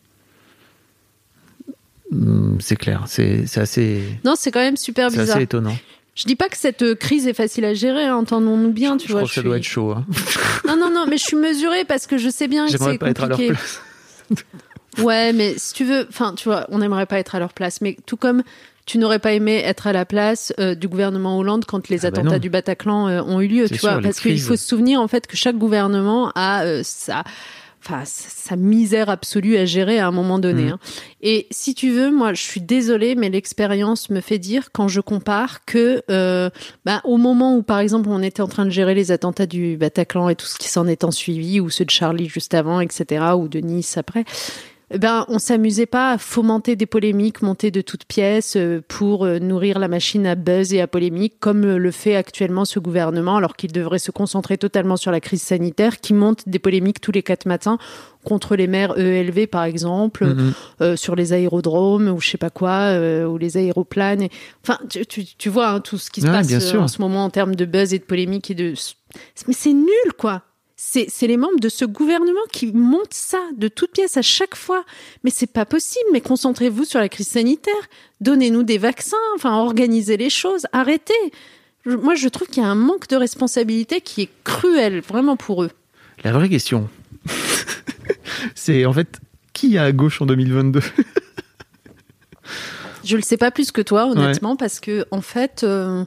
C'est clair, c'est, c'est assez... Non, c'est quand même super bizarre. C'est assez étonnant. Je dis pas que cette crise est facile à gérer, hein, entendons-nous bien, je, tu je vois. Crois que ça suis... doit être chaud. Hein. Non, non, non, mais je suis mesurée parce que je sais bien J'aimerais que c'est pas compliqué. Être à leur place. Ouais, mais si tu veux, enfin, tu vois, on n'aimerait pas être à leur place, mais tout comme tu n'aurais pas aimé être à la place euh, du gouvernement Hollande quand les ah attentats bah du Bataclan euh, ont eu lieu, c'est tu sûr, vois, parce qu'il faut se souvenir en fait que chaque gouvernement a euh, sa... Enfin, sa misère absolue à gérer à un moment donné. Mmh. Hein. Et si tu veux, moi, je suis désolée, mais l'expérience me fait dire, quand je compare, que euh, bah, au moment où, par exemple, on était en train de gérer les attentats du Bataclan et tout ce qui s'en est ensuivi, ou ceux de Charlie juste avant, et cetera, ou de Nice après, eh ben, on s'amusait pas à fomenter des polémiques montées de toutes pièces pour nourrir la machine à buzz et à polémique, comme le fait actuellement ce gouvernement, alors qu'il devrait se concentrer totalement sur la crise sanitaire, qui monte des polémiques tous les quatre matins contre les maires E L V, par exemple, mmh. euh, sur les aérodromes, ou je sais pas quoi, euh, ou les aéroplanes. Et... Enfin, tu, tu, tu vois hein, tout ce qui se ouais, passe euh, en ce moment en termes de buzz et de polémique et de... Mais c'est nul, quoi. C'est, c'est les membres de ce gouvernement qui montent ça de toutes pièces à chaque fois. Mais c'est pas possible. Mais concentrez-vous sur la crise sanitaire. Donnez-nous des vaccins. Enfin, organisez les choses. Arrêtez. Moi, je trouve qu'il y a un manque de responsabilité qui est cruel, vraiment pour eux. La vraie question, c'est en fait, qui est à gauche en deux mille vingt-deux ? Je le sais pas plus que toi, honnêtement, ouais. parce que en fait. Euh...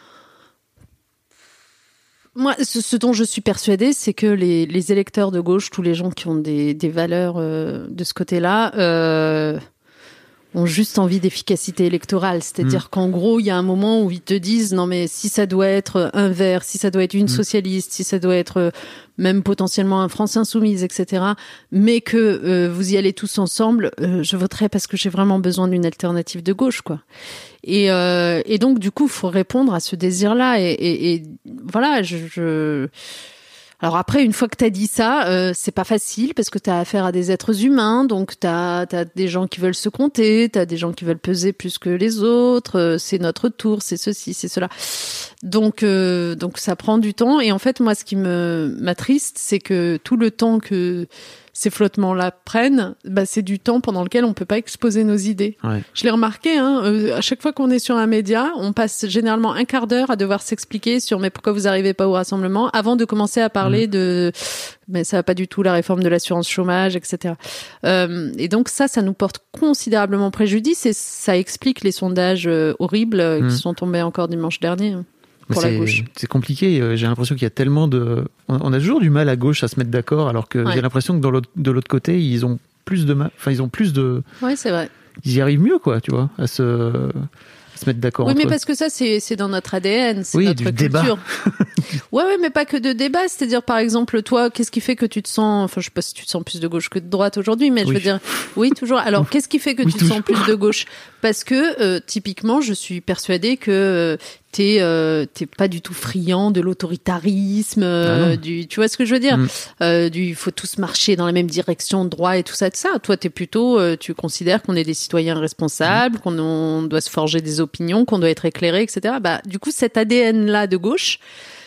Moi, ce, ce dont je suis persuadée, c'est que les, les électeurs de gauche, tous les gens qui ont des, des valeurs euh, de ce côté-là, euh, ont juste envie d'efficacité électorale. C'est-à-dire mmh. qu'en gros, il y a un moment où ils te disent « Non, mais si ça doit être un vert, si ça doit être une mmh. socialiste, si ça doit être même potentiellement un France insoumise, et cetera, mais que euh, vous y allez tous ensemble, euh, je voterai parce que j'ai vraiment besoin d'une alternative de gauche, quoi. » Et, euh, et donc, du coup, il faut répondre à ce désir-là. Et, et, et voilà, je, je... Alors après, une fois que t'as dit ça, euh, c'est pas facile parce que t'as affaire à des êtres humains. Donc, t'as, t'as des gens qui veulent se compter, t'as des gens qui veulent peser plus que les autres. Euh, c'est notre tour, c'est ceci, c'est cela. Donc, euh, donc ça prend du temps. Et en fait, moi, ce qui me m'attriste, c'est que tout le temps que ces flottements-là prennent, bah, c'est du temps pendant lequel on peut pas exposer nos idées. Ouais. Je l'ai remarqué, hein, euh, à chaque fois qu'on est sur un média, on passe généralement un quart d'heure à devoir s'expliquer sur mais pourquoi vous arrivez pas au rassemblement avant de commencer à parler mmh. de mais ça va pas du tout la réforme de l'assurance chômage, et cetera. Euh, et donc ça, ça nous porte considérablement préjudice et ça explique les sondages euh, horribles euh, mmh. qui sont tombés encore dimanche dernier. Pour c'est, la gauche. C'est compliqué. J'ai l'impression qu'il y a tellement de... On a toujours du mal à gauche à se mettre d'accord, alors que ouais. j'ai l'impression que dans l'autre, de l'autre côté, ils ont plus de mal... Enfin, ils ont plus de... Oui, c'est vrai. Ils y arrivent mieux, quoi, tu vois, à se... se mettre d'accord oui, entre mais eux. Parce que ça, c'est, c'est dans notre A D N, c'est oui, notre du culture. Débat. ouais, ouais, mais pas que de débat. C'est-à-dire, par exemple, toi, qu'est-ce qui fait que tu te sens... Enfin, je sais pas si tu te sens plus de gauche que de droite aujourd'hui, mais oui. je veux dire... Oui, toujours. Alors, qu'est-ce qui fait que oui, tu toujours. te sens plus de gauche ? Parce que, euh, typiquement, je suis persuadée que... Euh, T'es, euh, t'es pas du tout friand de l'autoritarisme, euh, ah du, tu vois ce que je veux dire, mm. euh, du, il faut tous marcher dans la même direction, droit et tout ça, tout ça. Toi, t'es plutôt, euh, tu considères qu'on est des citoyens responsables, mm. qu'on on doit se forger des opinions, qu'on doit être éclairé, et cetera. Bah, du coup, cet A D N-là de gauche,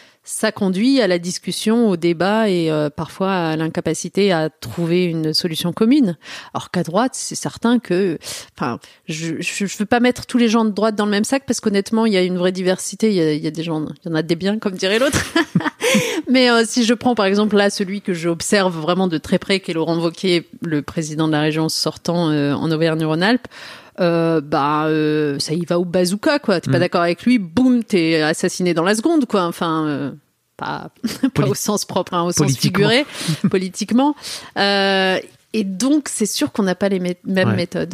ça conduit à la discussion, au débat et euh, parfois à l'incapacité à trouver une solution commune. Alors qu'à droite, c'est certain que, enfin, je, je, je veux pas mettre tous les gens de droite dans le même sac parce qu'honnêtement, il y a une vraie diversité. Il y a, il y a des gens, il y en a des biens, comme dirait l'autre. Mais euh, si je prends par exemple là celui que j'observe vraiment de très près, qui est Laurent Wauquiez, le président de la région sortant euh, en Auvergne-Rhône-Alpes. Euh, bah euh, ça y va au bazooka quoi, t'es mmh. pas d'accord avec lui, boum, t'es assassiné dans la seconde quoi, enfin euh, pas, pas Poli- au sens propre, hein, au sens figuré, politiquement. Euh, et donc c'est sûr qu'on n'a pas les mé- mêmes ouais. méthodes.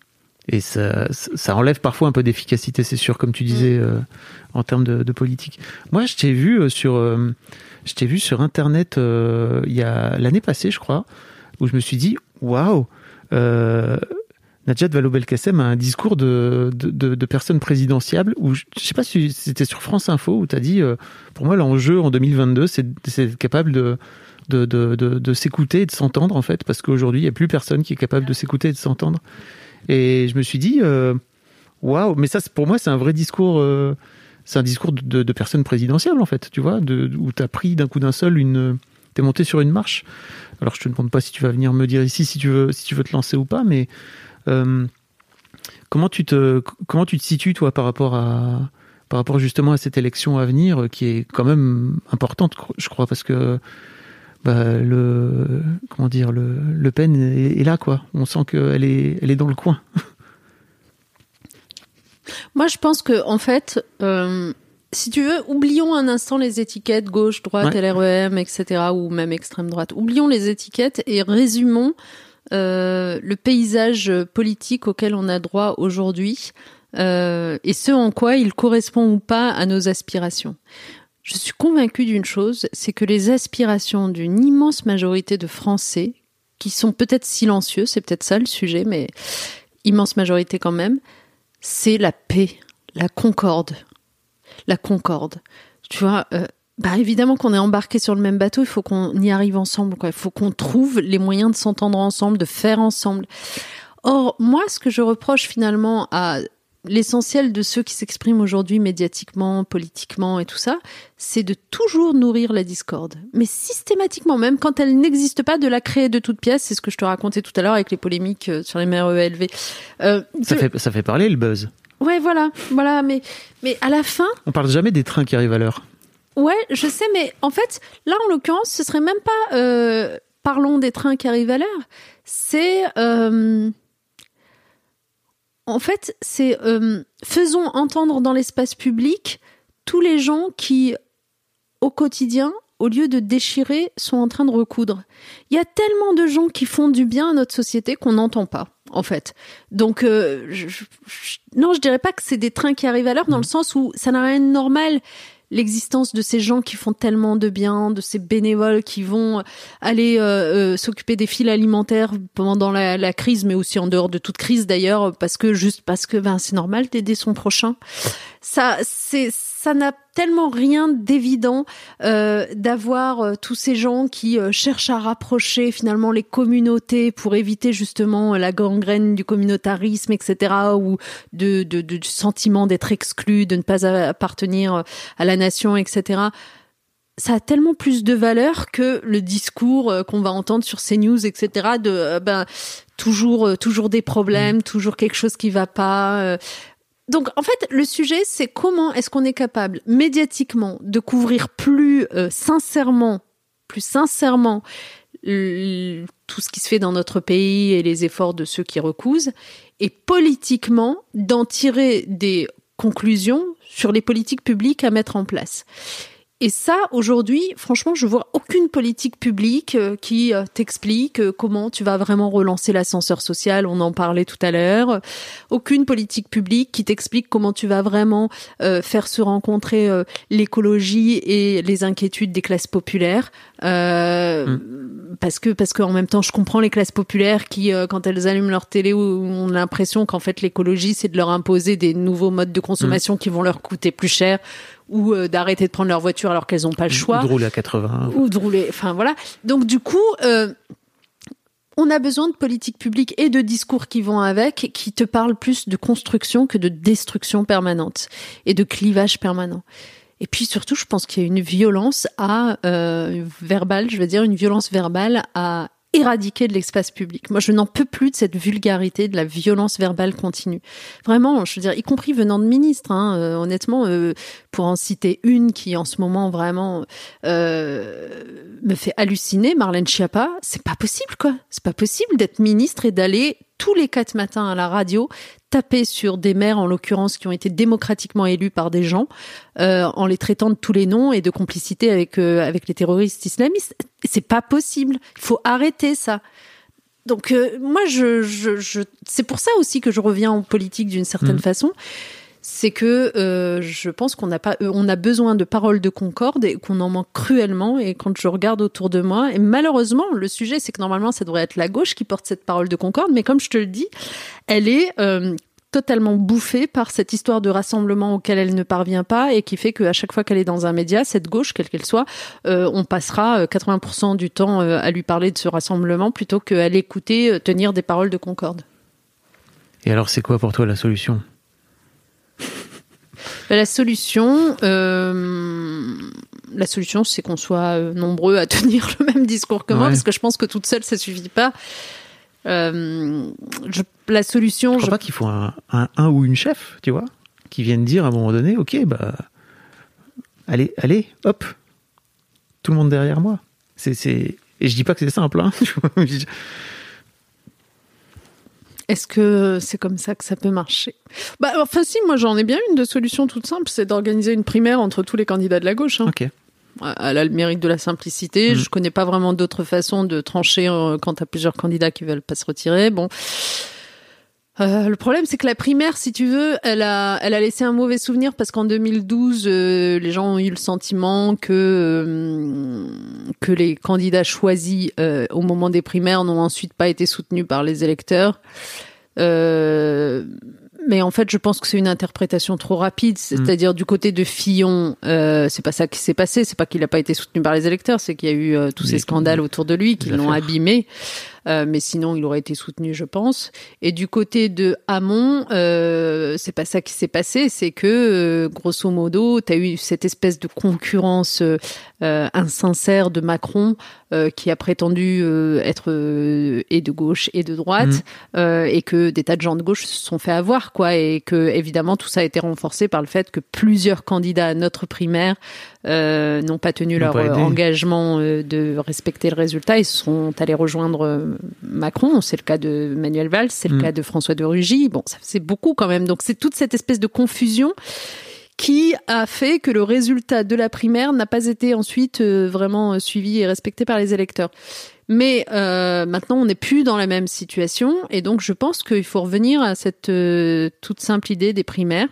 Et ça, ça enlève parfois un peu d'efficacité, c'est sûr, comme tu disais, mmh. euh, en termes de, de politique. Moi, je t'ai vu sur, euh, je t'ai vu sur Internet euh, il y a l'année passée, je crois, où je me suis dit, waouh. Euh, Najat Vallaud-Belkacem a un discours de, de, de, de personne présidentiable où, je ne sais pas si c'était sur France Info, où tu as dit, euh, pour moi, l'enjeu en deux mille vingt-deux, c'est, c'est être capable de, de, de, de, de s'écouter et de s'entendre, en fait, parce qu'aujourd'hui, il n'y a plus personne qui est capable de s'écouter et de s'entendre. Et je me suis dit, euh, waouh, mais ça, pour moi, c'est un vrai discours, euh, c'est un discours de, de personne présidentielle, en fait, tu vois, de, où tu as pris d'un coup d'un seul une... T'es monté sur une marche. Alors, je te demande pas si tu vas venir me dire ici si tu veux, si tu veux te lancer ou pas, mais euh, comment tu te, comment tu te situes toi par rapport à, par rapport justement à cette élection à venir qui est quand même importante, je crois, parce que bah, le, comment dire, le, Le Pen est, est là, quoi. On sent qu'elle est, elle est dans le coin. Moi, je pense que en fait. Euh... Si tu veux, oublions un instant les étiquettes gauche, droite, ouais. L R E M, et cetera, ou même extrême droite. Oublions les étiquettes et résumons euh, le paysage politique auquel on a droit aujourd'hui euh, et ce en quoi il correspond ou pas à nos aspirations. Je suis convaincue d'une chose, c'est que les aspirations d'une immense majorité de Français, qui sont peut-être silencieux, c'est peut-être ça le sujet, mais immense majorité quand même, c'est la paix, la concorde. La concorde. Tu vois, euh, bah évidemment qu'on est embarqué sur le même bateau, il faut qu'on y arrive ensemble, quoi. Il faut qu'on trouve les moyens de s'entendre ensemble, de faire ensemble. Or, moi, ce que je reproche finalement à l'essentiel de ceux qui s'expriment aujourd'hui médiatiquement, politiquement et tout ça, c'est de toujours nourrir la discorde. Mais systématiquement, même quand elle n'existe pas, de la créer de toutes pièces. C'est ce que je te racontais tout à l'heure avec les polémiques sur les mères E L V. Euh, ça, de... fait, ça fait parler le buzz. Ouais, voilà, voilà, mais, mais à la fin... On parle jamais des trains qui arrivent à l'heure. Ouais, je sais, mais en fait, là, en l'occurrence, ce serait même pas... Euh, parlons des trains qui arrivent à l'heure. C'est... Euh, en fait, c'est... Euh, faisons entendre dans l'espace public tous les gens qui, au quotidien, au lieu de déchirer, sont en train de recoudre. Il y a tellement de gens qui font du bien à notre société qu'on n'entend pas, en fait. Donc, euh, je, je, non, je dirais pas que c'est des trains qui arrivent à l'heure, dans le sens où ça n'a rien de normal, l'existence de ces gens qui font tellement de bien, de ces bénévoles qui vont aller euh, euh, s'occuper des files alimentaires pendant la, la crise, mais aussi en dehors de toute crise d'ailleurs, parce que juste parce que ben c'est normal d'aider son prochain. Ça, c'est ça n'a tellement rien d'évident euh, d'avoir euh, tous ces gens qui euh, cherchent à rapprocher finalement les communautés pour éviter justement la gangrène du communautarisme, et cetera, ou de, de, de, du sentiment d'être exclu, de ne pas appartenir à la nation, et cetera. Ça a tellement plus de valeur que le discours euh, qu'on va entendre sur CNews, et cetera, de euh, ben toujours, euh, toujours des problèmes, toujours quelque chose qui va pas... Euh, Donc, en fait, le sujet, c'est comment est-ce qu'on est capable, médiatiquement, de couvrir plus euh, sincèrement, plus sincèrement, l- tout ce qui se fait dans notre pays et les efforts de ceux qui recousent, et politiquement, d'en tirer des conclusions sur les politiques publiques à mettre en place. Et ça, aujourd'hui, franchement, je vois aucune politique publique euh, qui euh, t'explique euh, comment tu vas vraiment relancer l'ascenseur social, on en parlait tout à l'heure. Aucune politique publique qui t'explique comment tu vas vraiment euh, faire se rencontrer euh, l'écologie et les inquiétudes des classes populaires. Euh, mmh. Parce que, parce qu'en même temps, je comprends les classes populaires qui, euh, quand elles allument leur télé, ont l'impression qu'en fait, l'écologie, c'est de leur imposer des nouveaux modes de consommation mmh. qui vont leur coûter plus cher, ou euh, d'arrêter de prendre leur voiture alors qu'elles n'ont pas le choix. Ou de rouler à quatre-vingts. Ou de rouler, enfin voilà. Donc du coup, euh, on a besoin de politiques publiques et de discours qui vont avec, qui te parlent plus de construction que de destruction permanente et de clivage permanent. Et puis surtout, je pense qu'il y a une violence à euh, verbale, je veux dire une violence verbale à éradiquer de l'espace public. Moi, je n'en peux plus de cette vulgarité, de la violence verbale continue. Vraiment, je veux dire, y compris venant de ministres, hein, euh, honnêtement, euh, pour en citer une qui, en ce moment, vraiment euh, me fait halluciner, Marlène Schiappa, c'est pas possible, quoi. C'est pas possible d'être ministre et d'aller tous les quatre matins à la radio taper sur des maires, en l'occurrence, qui ont été démocratiquement élus par des gens, euh, en les traitant de tous les noms et de complicité avec euh, avec les terroristes islamistes. C'est pas possible. Il faut arrêter ça. Donc euh, moi, je, je, je, c'est pour ça aussi que je reviens en politique d'une certaine mmh. façon. c'est que euh, je pense qu'on n'a pas, on a besoin de paroles de concorde et qu'on en manque cruellement. Et quand je regarde autour de moi, et malheureusement, le sujet, c'est que normalement, ça devrait être la gauche qui porte cette parole de concorde, mais comme je te le dis, elle est euh, totalement bouffée par cette histoire de rassemblement auquel elle ne parvient pas et qui fait qu'à chaque fois qu'elle est dans un média, cette gauche, quelle qu'elle soit, euh, on passera quatre-vingts pour cent du temps euh, à lui parler de ce rassemblement plutôt qu'à l'écouter euh, tenir des paroles de concorde. Et alors, c'est quoi pour toi la solution ? La solution, euh, la solution, c'est qu'on soit nombreux à tenir le même discours que moi, ouais. Parce que je pense que toute seule, ça suffit pas. Euh, je, la solution, je crois je... pas qu'il faut un, un, un ou une chef, tu vois, qui vienne dire à un moment donné, ok, bah, allez, allez, hop, tout le monde derrière moi. C'est, c'est... Et je dis pas que c'est simple, hein. Est-ce que c'est comme ça que ça peut marcher ? Bah, enfin si, moi j'en ai bien une de solution toute simple, c'est d'organiser une primaire entre tous les candidats de la gauche. Hein. Ok. Elle a le mérite de la simplicité. Mmh. Je connais pas vraiment d'autres façons de trancher quand t'as plusieurs candidats qui veulent pas se retirer. Bon. Euh, le problème, c'est que la primaire, si tu veux, elle a, elle a laissé un mauvais souvenir parce qu'en deux mille douze, euh, les gens ont eu le sentiment que euh, que les candidats choisis euh, au moment des primaires n'ont ensuite pas été soutenus par les électeurs. Euh, mais en fait, je pense que c'est une interprétation trop rapide. C'est-à-dire, mmh. du côté de Fillon, euh, c'est pas ça qui s'est passé. C'est pas qu'il n'a pas été soutenu par les électeurs, c'est qu'il y a eu euh, tous les, ces scandales autour de lui qui l'ont abîmé. Euh, mais sinon, il aurait été soutenu, je pense. Et du côté de Hamon, euh, c'est pas ça qui s'est passé. C'est que, euh, grosso modo, t'as eu cette espèce de concurrence euh, insincère de Macron euh, qui a prétendu euh, être euh, et de gauche et de droite, mmh. euh, et que des tas de gens de gauche se sont fait avoir, quoi. Et que, évidemment, tout ça a été renforcé par le fait que plusieurs candidats à notre primaire euh, n'ont pas tenu leur euh, engagement euh, de respecter le résultat. Ils sont allés rejoindre euh, Macron, c'est le cas de Manuel Valls, c'est le mmh. cas de François de Rugy. Bon, ça c'est beaucoup quand même. Donc c'est toute cette espèce de confusion qui a fait que le résultat de la primaire n'a pas été ensuite euh, vraiment suivi et respecté par les électeurs. Mais euh, maintenant, on n'est plus dans la même situation, et donc je pense qu'il faut revenir à cette euh, toute simple idée des primaires.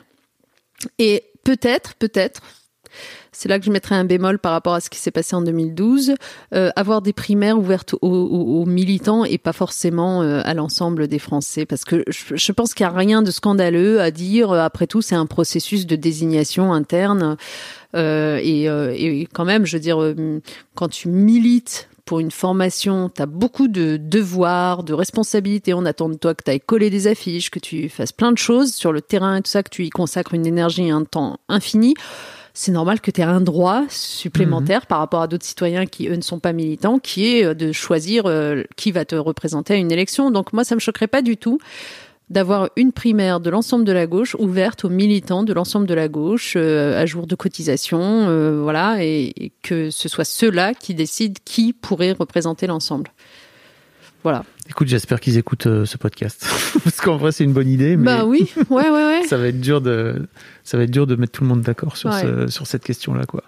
Et peut-être, peut-être, c'est là que je mettrais un bémol par rapport à ce qui s'est passé en deux mille douze, euh, avoir des primaires ouvertes aux, aux, aux militants et pas forcément euh, à l'ensemble des Français. Parce que je, je pense qu'il n'y a rien de scandaleux à dire. Après tout, c'est un processus de désignation interne. Euh, et, euh, et quand même, je veux dire, euh, quand tu milites pour une formation, tu as beaucoup de devoirs, de responsabilités. On attend de toi que tu ailles coller des affiches, que tu fasses plein de choses sur le terrain et tout ça, que tu y consacres une énergie et un temps infini. C'est normal que tu aies un droit supplémentaire mmh. par rapport à d'autres citoyens qui, eux, ne sont pas militants, qui est de choisir euh, qui va te représenter à une élection. Donc moi, ça me choquerait pas du tout d'avoir une primaire de l'ensemble de la gauche ouverte aux militants de l'ensemble de la gauche, euh, à jour de cotisation, euh, voilà, et, et que ce soit ceux-là qui décident qui pourrait représenter l'ensemble. Voilà. Écoute, j'espère qu'ils écoutent euh, ce podcast. Parce qu'en vrai, c'est une bonne idée. Mais bah oui, ouais, ouais, ouais. ça va être dur de, ça va être dur de mettre tout le monde d'accord sur, ouais. ce, sur cette question-là, quoi.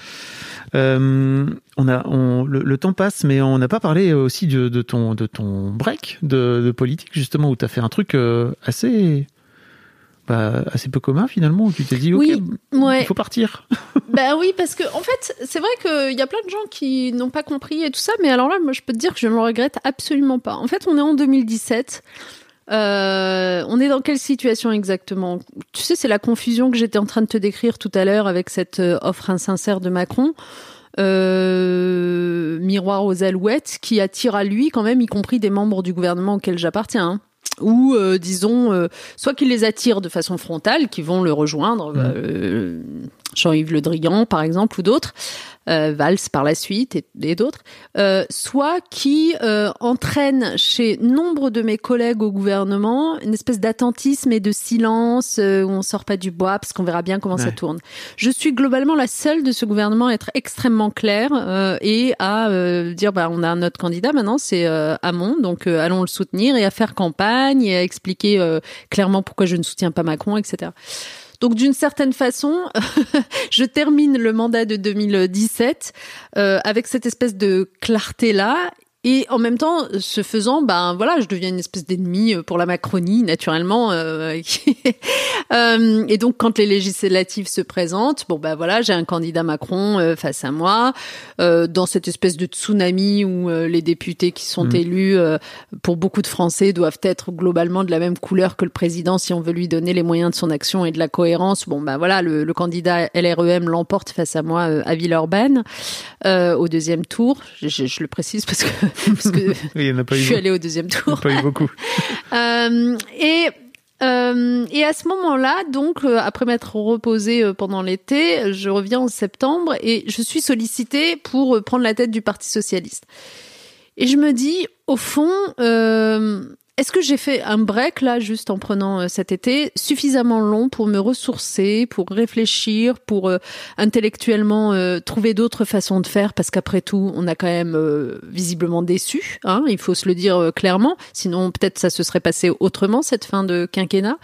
Euh, on a, on, le, le temps passe, mais on n'a pas parlé aussi de, de ton, de ton break de, de politique, justement, où tu as fait un truc euh, assez, bah, assez peu commun, finalement, où tu t'es dit, oui, ok, ouais. il faut partir. Ben oui, parce que en fait, c'est vrai qu'il y a plein de gens qui n'ont pas compris et tout ça, mais alors là, moi, je peux te dire que je ne le regrette absolument pas. En fait, on est en deux mille dix-sept. Euh, on est dans quelle situation exactement ? Tu sais, c'est la confusion que j'étais en train de te décrire tout à l'heure avec cette offre insincère de Macron. Euh, miroir aux alouettes, qui attire à lui quand même, y compris des membres du gouvernement auquel j'appartiens. Hein. Ou euh, disons, euh, soit qu'il les attire de façon frontale, qui vont le rejoindre, mmh. euh, Jean-Yves Le Drian par exemple, ou d'autres, euh, Valls par la suite et, et d'autres, euh, soit qui euh, entraîne chez nombre de mes collègues au gouvernement une espèce d'attentisme et de silence euh, où on sort pas du bois parce qu'on verra bien comment ouais. ça tourne. Je suis globalement la seule de ce gouvernement à être extrêmement claire euh, et à euh, dire bah on a notre candidat maintenant, c'est euh, Hamon, donc euh, allons le soutenir, et à faire campagne et à expliquer euh, clairement pourquoi je ne soutiens pas Macron, et cetera. Donc d'une certaine façon, je termine le mandat de deux mille dix-sept euh, avec cette espèce de clarté-là, Et en même temps, ce faisant, ben voilà, je deviens une espèce d'ennemi pour la Macronie, naturellement. Euh, euh, et donc, quand les législatives se présentent, bon ben voilà, j'ai un candidat Macron euh, face à moi, euh, dans cette espèce de tsunami où euh, les députés qui sont mmh. élus, euh, pour beaucoup de Français, doivent être globalement de la même couleur que le président si on veut lui donner les moyens de son action et de la cohérence. Bon ben voilà, le, le candidat L R E M l'emporte face à moi euh, à Villeurbanne euh, au deuxième tour. Je, je, je le précise parce que parce que oui, il y en a pas je eu suis beaucoup. allée au deuxième tour. Il n'y en a pas eu beaucoup. euh, et, euh, et à ce moment-là, donc, euh, après m'être reposée euh, pendant l'été, je reviens en septembre et je suis sollicitée pour euh, prendre la tête du Parti socialiste. Et je me dis, au fond, euh, est-ce que j'ai fait un break, là, juste en prenant euh, cet été, suffisamment long pour me ressourcer, pour réfléchir, pour euh, intellectuellement euh, trouver d'autres façons de faire, parce qu'après tout, on a quand même euh, visiblement déçu, hein, il faut se le dire euh, clairement, sinon peut-être ça se serait passé autrement, cette fin de quinquennat.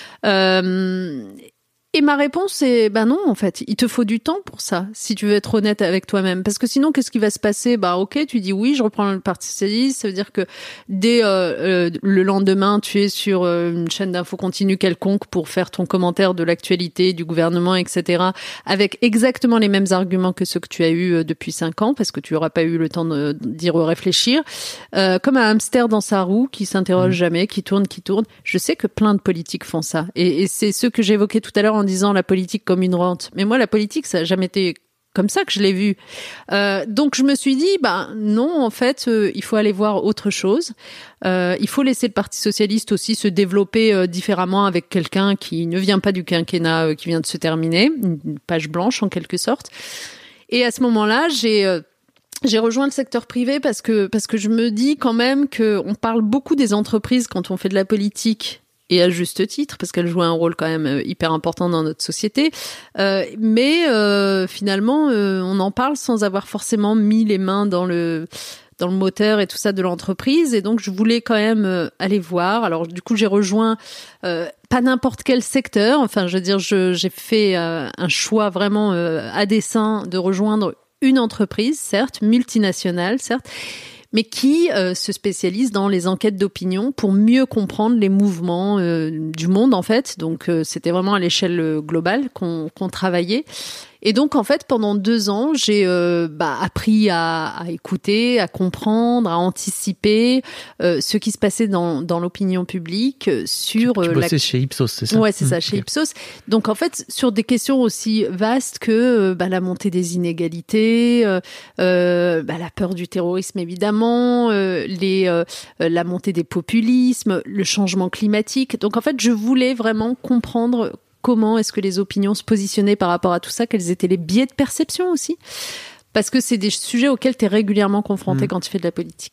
Euh, Et ma réponse est, ben non, en fait, il te faut du temps pour ça, si tu veux être honnête avec toi-même. Parce que sinon, qu'est-ce qui va se passer? Bah, ok, tu dis oui, je reprends le Parti socialiste, ça veut dire que dès euh, euh, le lendemain, tu es sur euh, une chaîne d'infos continue quelconque pour faire ton commentaire de l'actualité, du gouvernement, et cetera, avec exactement les mêmes arguments que ceux que tu as eus euh, depuis cinq ans, parce que tu n'auras pas eu le temps de, d'y réfléchir. Euh, comme un hamster dans sa roue, qui s'interroge mmh. jamais, qui tourne, qui tourne. Je sais que plein de politiques font ça. Et, et c'est ce que j'évoquais tout à l'heure en disant la politique comme une rente. Mais moi, la politique, ça n'a jamais été comme ça que je l'ai vu. Euh, donc, je me suis dit, bah non, en fait, euh, il faut aller voir autre chose. Euh, il faut laisser le Parti socialiste aussi se développer euh, différemment avec quelqu'un qui ne vient pas du quinquennat euh, qui vient de se terminer, une page blanche en quelque sorte. Et à ce moment-là, j'ai... Euh, J'ai rejoint le secteur privé parce que parce que je me dis quand même que on parle beaucoup des entreprises quand on fait de la politique. Et à juste titre, parce qu'elle joue un rôle quand même hyper important dans notre société. Euh, mais euh, finalement, euh, on en parle sans avoir forcément mis les mains dans le dans le moteur et tout ça de l'entreprise. Et donc, je voulais quand même euh, aller voir. Alors, du coup, j'ai rejoint euh, pas n'importe quel secteur. Enfin, je veux dire, je, j'ai fait euh, un choix vraiment euh, à dessein de rejoindre une entreprise, certes, multinationale, certes, mais qui euh, se spécialise dans les enquêtes d'opinion pour mieux comprendre les mouvements euh, du monde, en fait. Donc, euh, c'était vraiment à l'échelle globale qu'on, qu'on travaillait. Et donc, en fait, pendant deux ans, j'ai euh, bah, appris à, à écouter, à comprendre, à anticiper euh, ce qui se passait dans, dans l'opinion publique sur... Tu, tu euh, bossais la... chez Ipsos, c'est ça? Ouais, c'est mmh, ça, chez okay. Ipsos. Donc, en fait, sur des questions aussi vastes que euh, bah, la montée des inégalités, euh, euh, bah, la peur du terrorisme, évidemment, euh, les, euh, la montée des populismes, le changement climatique. Donc, en fait, je voulais vraiment comprendre comment est-ce que les opinions se positionnaient par rapport à tout ça, quels étaient les biais de perception aussi, parce que c'est des sujets auxquels tu es régulièrement confronté mmh. quand tu fais de la politique.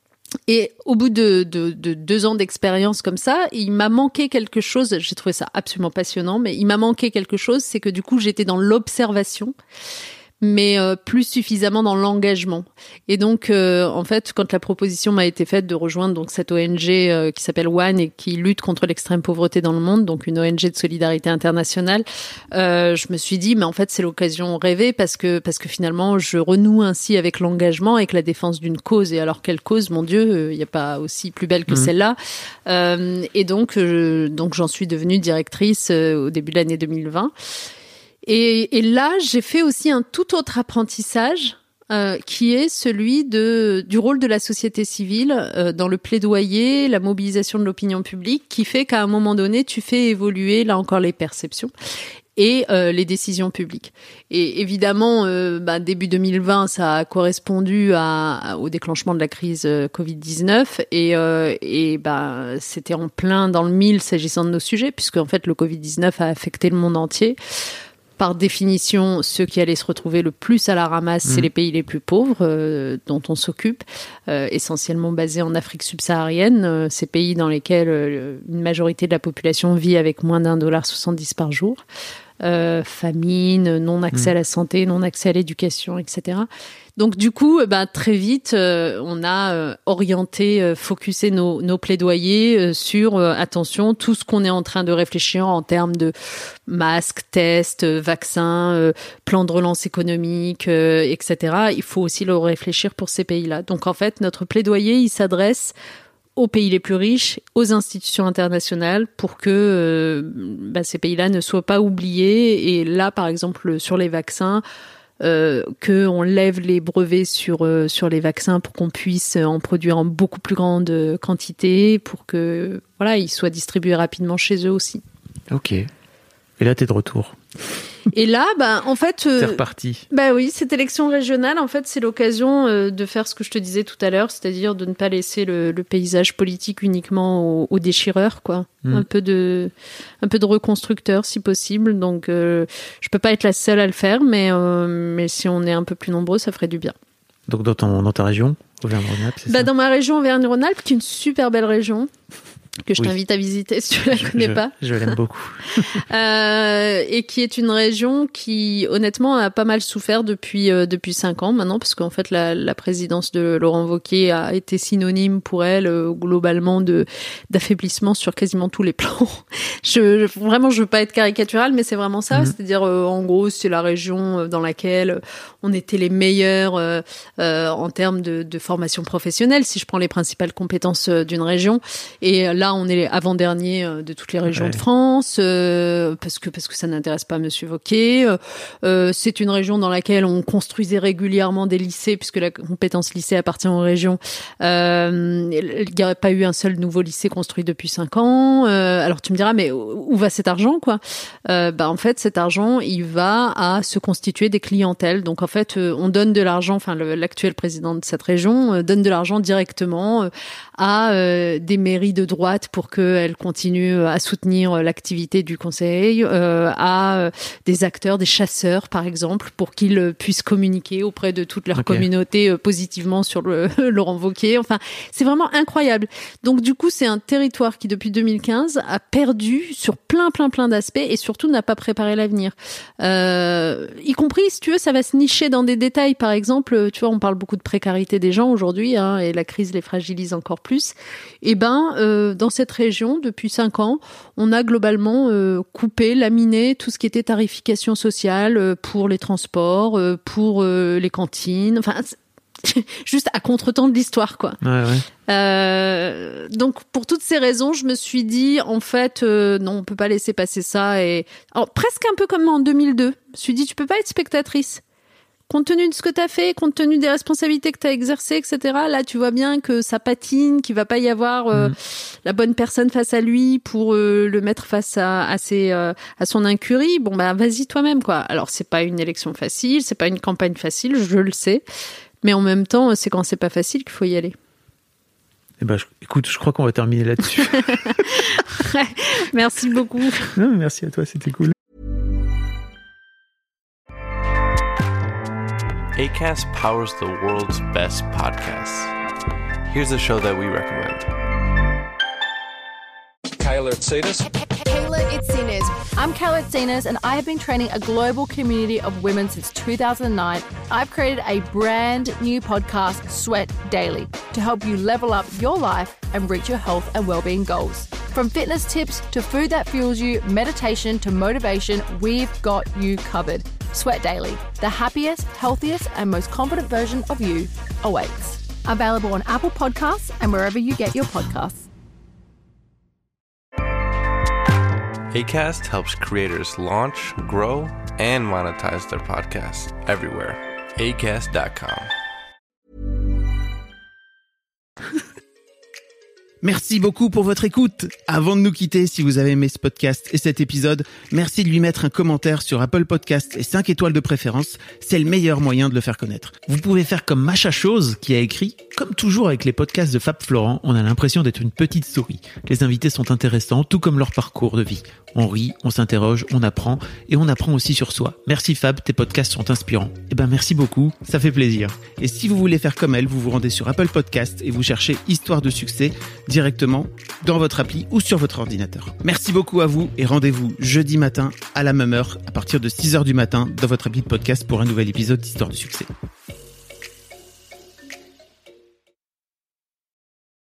Et au bout de, de, de deux ans d'expérience comme ça, il m'a manqué quelque chose, j'ai trouvé ça absolument passionnant, mais il m'a manqué quelque chose, c'est que du coup j'étais dans l'observation, mais euh, plus suffisamment dans l'engagement. Et donc, euh, en fait, quand la proposition m'a été faite de rejoindre donc cette O N G euh, qui s'appelle One et qui lutte contre l'extrême pauvreté dans le monde, donc une O N G de solidarité internationale, euh, je me suis dit, mais en fait, c'est l'occasion rêvée parce que parce que finalement, je renoue ainsi avec l'engagement, avec la défense d'une cause. Et alors, quelle cause, mon Dieu, il euh, n'y a pas aussi plus belle que mmh. celle-là. Euh, et donc, euh, donc, j'en suis devenue directrice euh, au début de l'année deux mille vingt. Et, et là, j'ai fait aussi un tout autre apprentissage euh, qui est celui de, du rôle de la société civile euh, dans le plaidoyer, la mobilisation de l'opinion publique, qui fait qu'à un moment donné, tu fais évoluer, là encore, les perceptions et euh, les décisions publiques. Et évidemment, euh, bah, début deux mille vingt, ça a correspondu à, à, au déclenchement de la crise euh, covid dix-neuf et, euh, et bah, c'était en plein dans le mille s'agissant de nos sujets, puisque en fait, le covid dix-neuf a affecté le monde entier. Par définition, ceux qui allaient se retrouver le plus à la ramasse, mmh. c'est les pays les plus pauvres euh, dont on s'occupe, euh, essentiellement basés en Afrique subsaharienne, euh, ces pays dans lesquels euh, une majorité de la population vit avec moins d'un dollar soixante-dix par jour. euh, famine, non-accès mmh. à la santé, non-accès à l'éducation, et cetera. Donc du coup, bah, très vite, euh, on a euh, orienté, euh, focusé nos, nos plaidoyers euh, sur, euh, attention, tout ce qu'on est en train de réfléchir en termes de masques, tests, euh, vaccins, euh, plan de relance économique, euh, et cetera. Il faut aussi le réfléchir pour ces pays-là. Donc en fait, notre plaidoyer, il s'adresse aux pays les plus riches, aux institutions internationales, pour que euh, bah, ces pays-là ne soient pas oubliés. Et là, par exemple, sur les vaccins, Euh, qu'on lève les brevets sur, euh, sur les vaccins pour qu'on puisse en produire en beaucoup plus grande quantité, pour que voilà, ils soient distribués rapidement chez eux aussi. Ok. Et là, t'es de retour. Et là, bah, en fait, euh, c'est reparti. Bah oui, cette élection régionale, en fait, c'est l'occasion euh, de faire ce que je te disais tout à l'heure, c'est-à-dire de ne pas laisser le, le paysage politique uniquement aux, aux déchireurs, quoi. Mmh. Un peu de, un peu de reconstructeur, si possible. Donc, euh, je peux pas être la seule à le faire, mais, euh, mais si on est un peu plus nombreux, ça ferait du bien. Donc, dans, ton, dans ta région, Auvergne-Rhône-Alpes, c'est bah, ça ? Dans ma région Auvergne-Rhône-Alpes, qui est une super belle région, que je oui. t'invite à visiter si tu la connais je, pas. Je l'aime beaucoup. euh, et qui est une région qui, honnêtement, a pas mal souffert depuis euh, depuis cinq ans maintenant, parce qu'en fait, la, la présidence de Laurent Wauquiez a été synonyme pour elle, euh, globalement, de d'affaiblissement sur quasiment tous les plans. je, vraiment, je veux pas être caricaturale, mais c'est vraiment ça. Mm-hmm. C'est-à-dire, euh, en gros, c'est la région dans laquelle on était les meilleurs euh, euh, en termes de, de formation professionnelle, si je prends les principales compétences d'une région. Et là, on est avant-dernier de toutes les régions ouais. de France, euh, parce que parce que ça n'intéresse pas Monsieur Wauquiez. Euh, c'est une région dans laquelle on construisait régulièrement des lycées, puisque la compétence lycée appartient aux régions. Euh, il n'y aurait pas eu un seul nouveau lycée construit depuis cinq ans. Euh, alors tu me diras, mais où va cet argent, quoi ? euh, Bah en fait, cet argent, il va à se constituer des clientèles. Donc en fait, on donne de l'argent. Enfin, le, l'actuel président de cette région euh, donne de l'argent directement euh, à euh, des mairies de droite pour qu'elle continue à soutenir l'activité du conseil, euh, à euh, des acteurs, des chasseurs par exemple, pour qu'ils puissent communiquer auprès de toute leur okay. communauté euh, positivement sur le Laurent Wauquiez. Enfin, c'est vraiment incroyable. Donc du coup, c'est un territoire qui depuis deux mille quinze a perdu sur plein plein plein d'aspects et surtout n'a pas préparé l'avenir. Euh, y compris, si tu veux, ça va se nicher dans des détails. Par exemple, tu vois, on parle beaucoup de précarité des gens aujourd'hui, hein, et la crise les fragilise encore plus. Et ben, euh, dans cette région, depuis cinq ans, on a globalement euh, coupé, laminé tout ce qui était tarification sociale euh, pour les transports, euh, pour euh, les cantines, enfin, juste à contretemps de l'histoire, quoi. Ouais, ouais. Euh, donc, pour toutes ces raisons, je me suis dit, en fait, euh, non, on peut pas laisser passer ça. Et alors, presque un peu comme en deux mille deux, je me suis dit, tu peux pas être spectatrice. Compte tenu de ce que tu as fait, compte tenu des responsabilités que tu as exercées, et cetera, là, tu vois bien que ça patine, qu'il va pas y avoir euh, mmh. la bonne personne face à lui pour euh, le mettre face à, à, ses, euh, à son incurie. Bon, bah, vas-y toi-même, quoi. Alors, c'est pas une élection facile, c'est pas une campagne facile, je le sais. Mais en même temps, c'est quand c'est pas facile qu'il faut y aller. Eh ben, je, écoute, je crois qu'on va terminer là-dessus. Merci beaucoup. Non, merci à toi, c'était cool. Acast powers the world's best podcasts. Here's a show that we recommend. Kayla Itsinas. Kayla Itsinas. I'm Kayla Itsinas, and I have been training a global community of women since two thousand nine. I've created a brand new podcast, Sweat Daily, to help you level up your life and reach your health and well-being goals. From fitness tips to food that fuels you, meditation to motivation, we've got you covered. Sweat Daily, the happiest, healthiest, and most confident version of you awaits. Available on Apple Podcasts and wherever you get your podcasts. Acast helps creators launch, grow, and monetize their podcasts everywhere. acast dot com. Merci beaucoup pour votre écoute. Avant de nous quitter, si vous avez aimé ce podcast et cet épisode, merci de lui mettre un commentaire sur Apple Podcasts et cinq étoiles de préférence. C'est le meilleur moyen de le faire connaître. Vous pouvez faire comme Macha Chose qui a écrit « Comme toujours avec les podcasts de Fab Florent, on a l'impression d'être une petite souris. Les invités sont intéressants, tout comme leur parcours de vie. On rit, on s'interroge, on apprend et on apprend aussi sur soi. Merci Fab, tes podcasts sont inspirants. Eh ben merci beaucoup, ça fait plaisir. Et si vous voulez faire comme elle, vous vous rendez sur Apple Podcast et vous cherchez Histoire de succès directement dans votre appli ou sur votre ordinateur. Merci beaucoup à vous et rendez-vous jeudi matin à la même heure à partir de six heures du matin dans votre appli de podcast pour un nouvel épisode d'Histoire de succès.